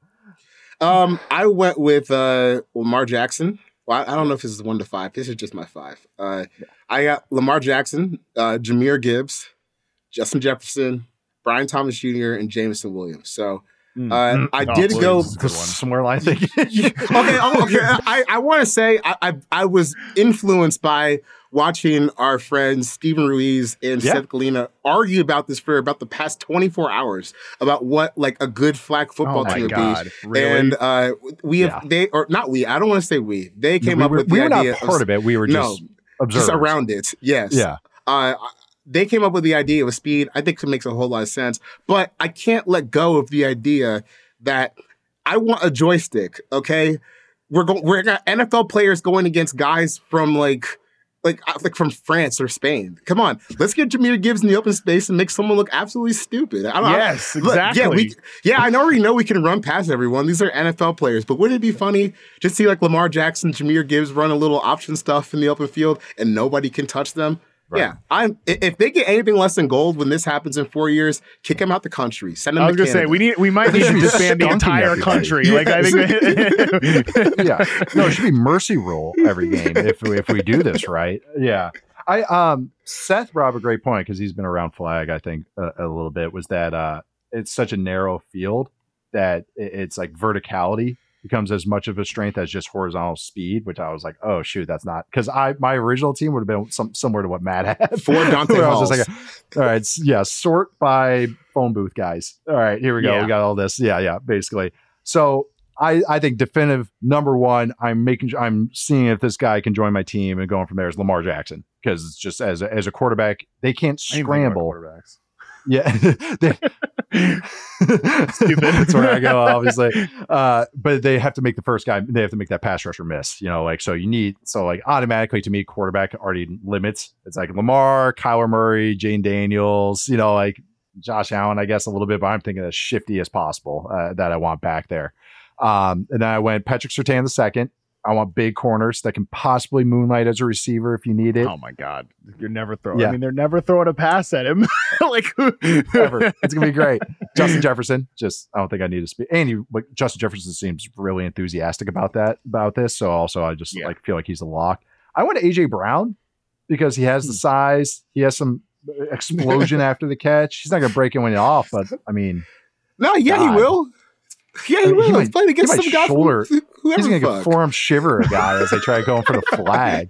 Um, I went with uh, Lamar Jackson. Well, I, I don't know if this is one to five. This is just my five. Uh, I got Lamar Jackson, uh, Jahmyr Gibbs, Justin Jefferson, Brian Thomas Junior, and Jameson Williams. So uh, mm. I oh, did go somewhere line thinking. okay, oh, okay. I, I want to say I, I I was influenced by watching our friends Stephen Ruiz and yeah. Seth Galina argue about this for about the past twenty-four hours about what like a good flag football oh team would God. be. Really? And uh, we have yeah. they or not we. I don't want to say we. They came we up were, with the we were idea not part of, of it. We were just no, observers. just around it. Yes. Yeah. Uh, they came up with the idea of speed. I think it makes a whole lot of sense, but I can't let go of the idea that I want a joystick. Okay, we're going. We're got N F L players going against guys from like, like, like from France or Spain. Come on, let's get Jahmyr Gibbs in the open space and make someone look absolutely stupid. I don't, yes, I, exactly. Yeah, we, yeah, I already know we can run past everyone. These are N F L players, but wouldn't it be funny just see like Lamar Jackson, Jahmyr Gibbs run a little option stuff in the open field and nobody can touch them? Right. Yeah, I'm. If they get anything less than gold when this happens in four years, kick them out the country. Send them. I was to gonna Canada. say we need. We might need to disband the entire everybody. country. Yeah. Like I think. yeah, no, it should be mercy rule every game if we, if we do this right. Yeah, I um Seth brought up a great point because he's been around flag. I think a, a little bit was that uh it's such a narrow field that it's like verticality becomes as much of a strength as just horizontal speed, which I was like, oh shoot, that's not because I my original team would have been some similar to what Matt had. For Dante I Halls. was just like, all right, yeah, sort by phone booth guys. All right, here we go. Yeah. We got all this. Yeah, yeah, basically. So I I think definitive number one. I'm making I'm seeing if this guy can join my team and going from there is Lamar Jackson because it's just as a, as a quarterback they can't scramble. Quarterbacks. Yeah, they, that's where I go, obviously. Uh, but they have to make the first guy. They have to make that pass rusher miss. You know, like so. You need so like automatically to me, quarterback already limits. It's like Lamar, Kyler Murray, Jane Daniels. You know, like Josh Allen, I guess a little bit. But I'm thinking as shifty as possible uh, that I want back there. Um, and then I went Patrick Surtain the second. I want big corners that can possibly moonlight as a receiver if you need it. Oh my God, you're never throwing. Yeah. I mean, they're never throwing a pass at him. Like Ever. It's gonna be great. Justin Jefferson. Just I don't think I need to speak. And he, like, Justin Jefferson seems really enthusiastic about that about this. So also I just Yeah. like feel like he's a lock. I went to A J Brown because he has the size. He has some explosion after the catch. He's not gonna break anyone off, but I mean, No, yeah, God. he will. Yeah, he He will. might- He's playing against he might some guy shoulder- from whoever he's gonna the fuck. forearm shiver a guy as they try going for the flag.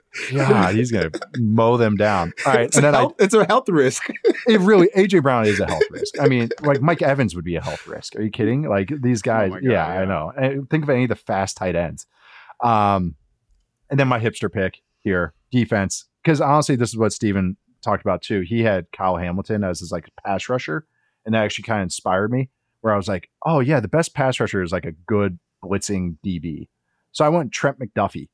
God, he's gonna mow them down. All right, It's, and a then I health, it's a health risk. it really A J Brown is a health risk. I mean, like Mike Evans would be a health risk. Are you kidding? Like these guys, Oh my God, yeah, yeah. I know. And think of any of the fast tight ends. Um, and then my hipster pick here, defense, because honestly, this is what Steven talked about too. He had Kyle Hamilton as his like pass rusher, and that actually kind of inspired me. Where I was like, oh yeah, the best pass rusher is like a good blitzing D B. So I went Trent McDuffie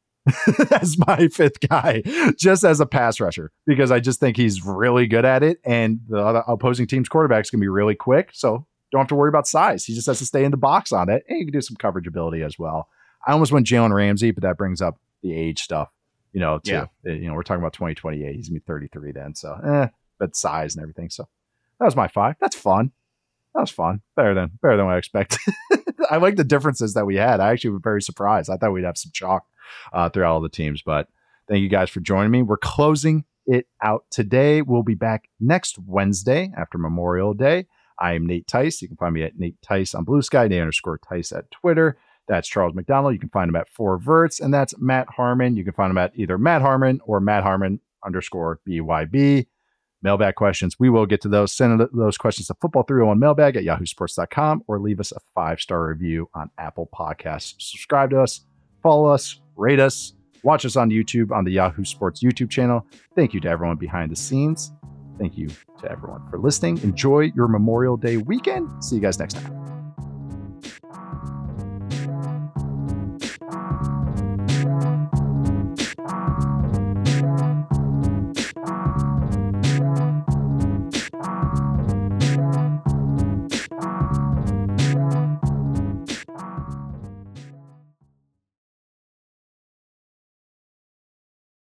as my fifth guy, just as a pass rusher, because I just think he's really good at it. And the other opposing team's quarterback's going to be really quick. So don't have to worry about size. He just has to stay in the box on it. And you can do some coverage ability as well. I almost went Jalen Ramsey, but that brings up the age stuff, you know, too. Yeah. Uh, You know, we're talking about twenty twenty-eight. He's going to be thirty-three then. So, eh, but size and everything. So that was my five. That's fun. That was fun. Better than better than what I expected. I like the differences that we had. I actually was very surprised. I thought we'd have some chalk uh, throughout all the teams. But thank you guys for joining me. We're closing it out today. We'll be back next Wednesday after Memorial Day. I am Nate Tice. You can find me at Nate Tice on Blue Sky, Nate underscore Tice at Twitter. That's Charles McDonald. You can find him at Four Verts, and that's Matt Harmon. You can find him at either Matt Harmon or Matt Harmon underscore B Y B. Mailbag questions. We will get to those. Send those questions to football three oh one mailbag at yahoo sports dot com or leave us a five-star review on Apple Podcasts. Subscribe to us, follow us, rate us, watch us on YouTube on the Yahoo Sports YouTube channel. Thank you to everyone behind the scenes. Thank you to everyone for listening. Enjoy your Memorial Day weekend. See you guys next time.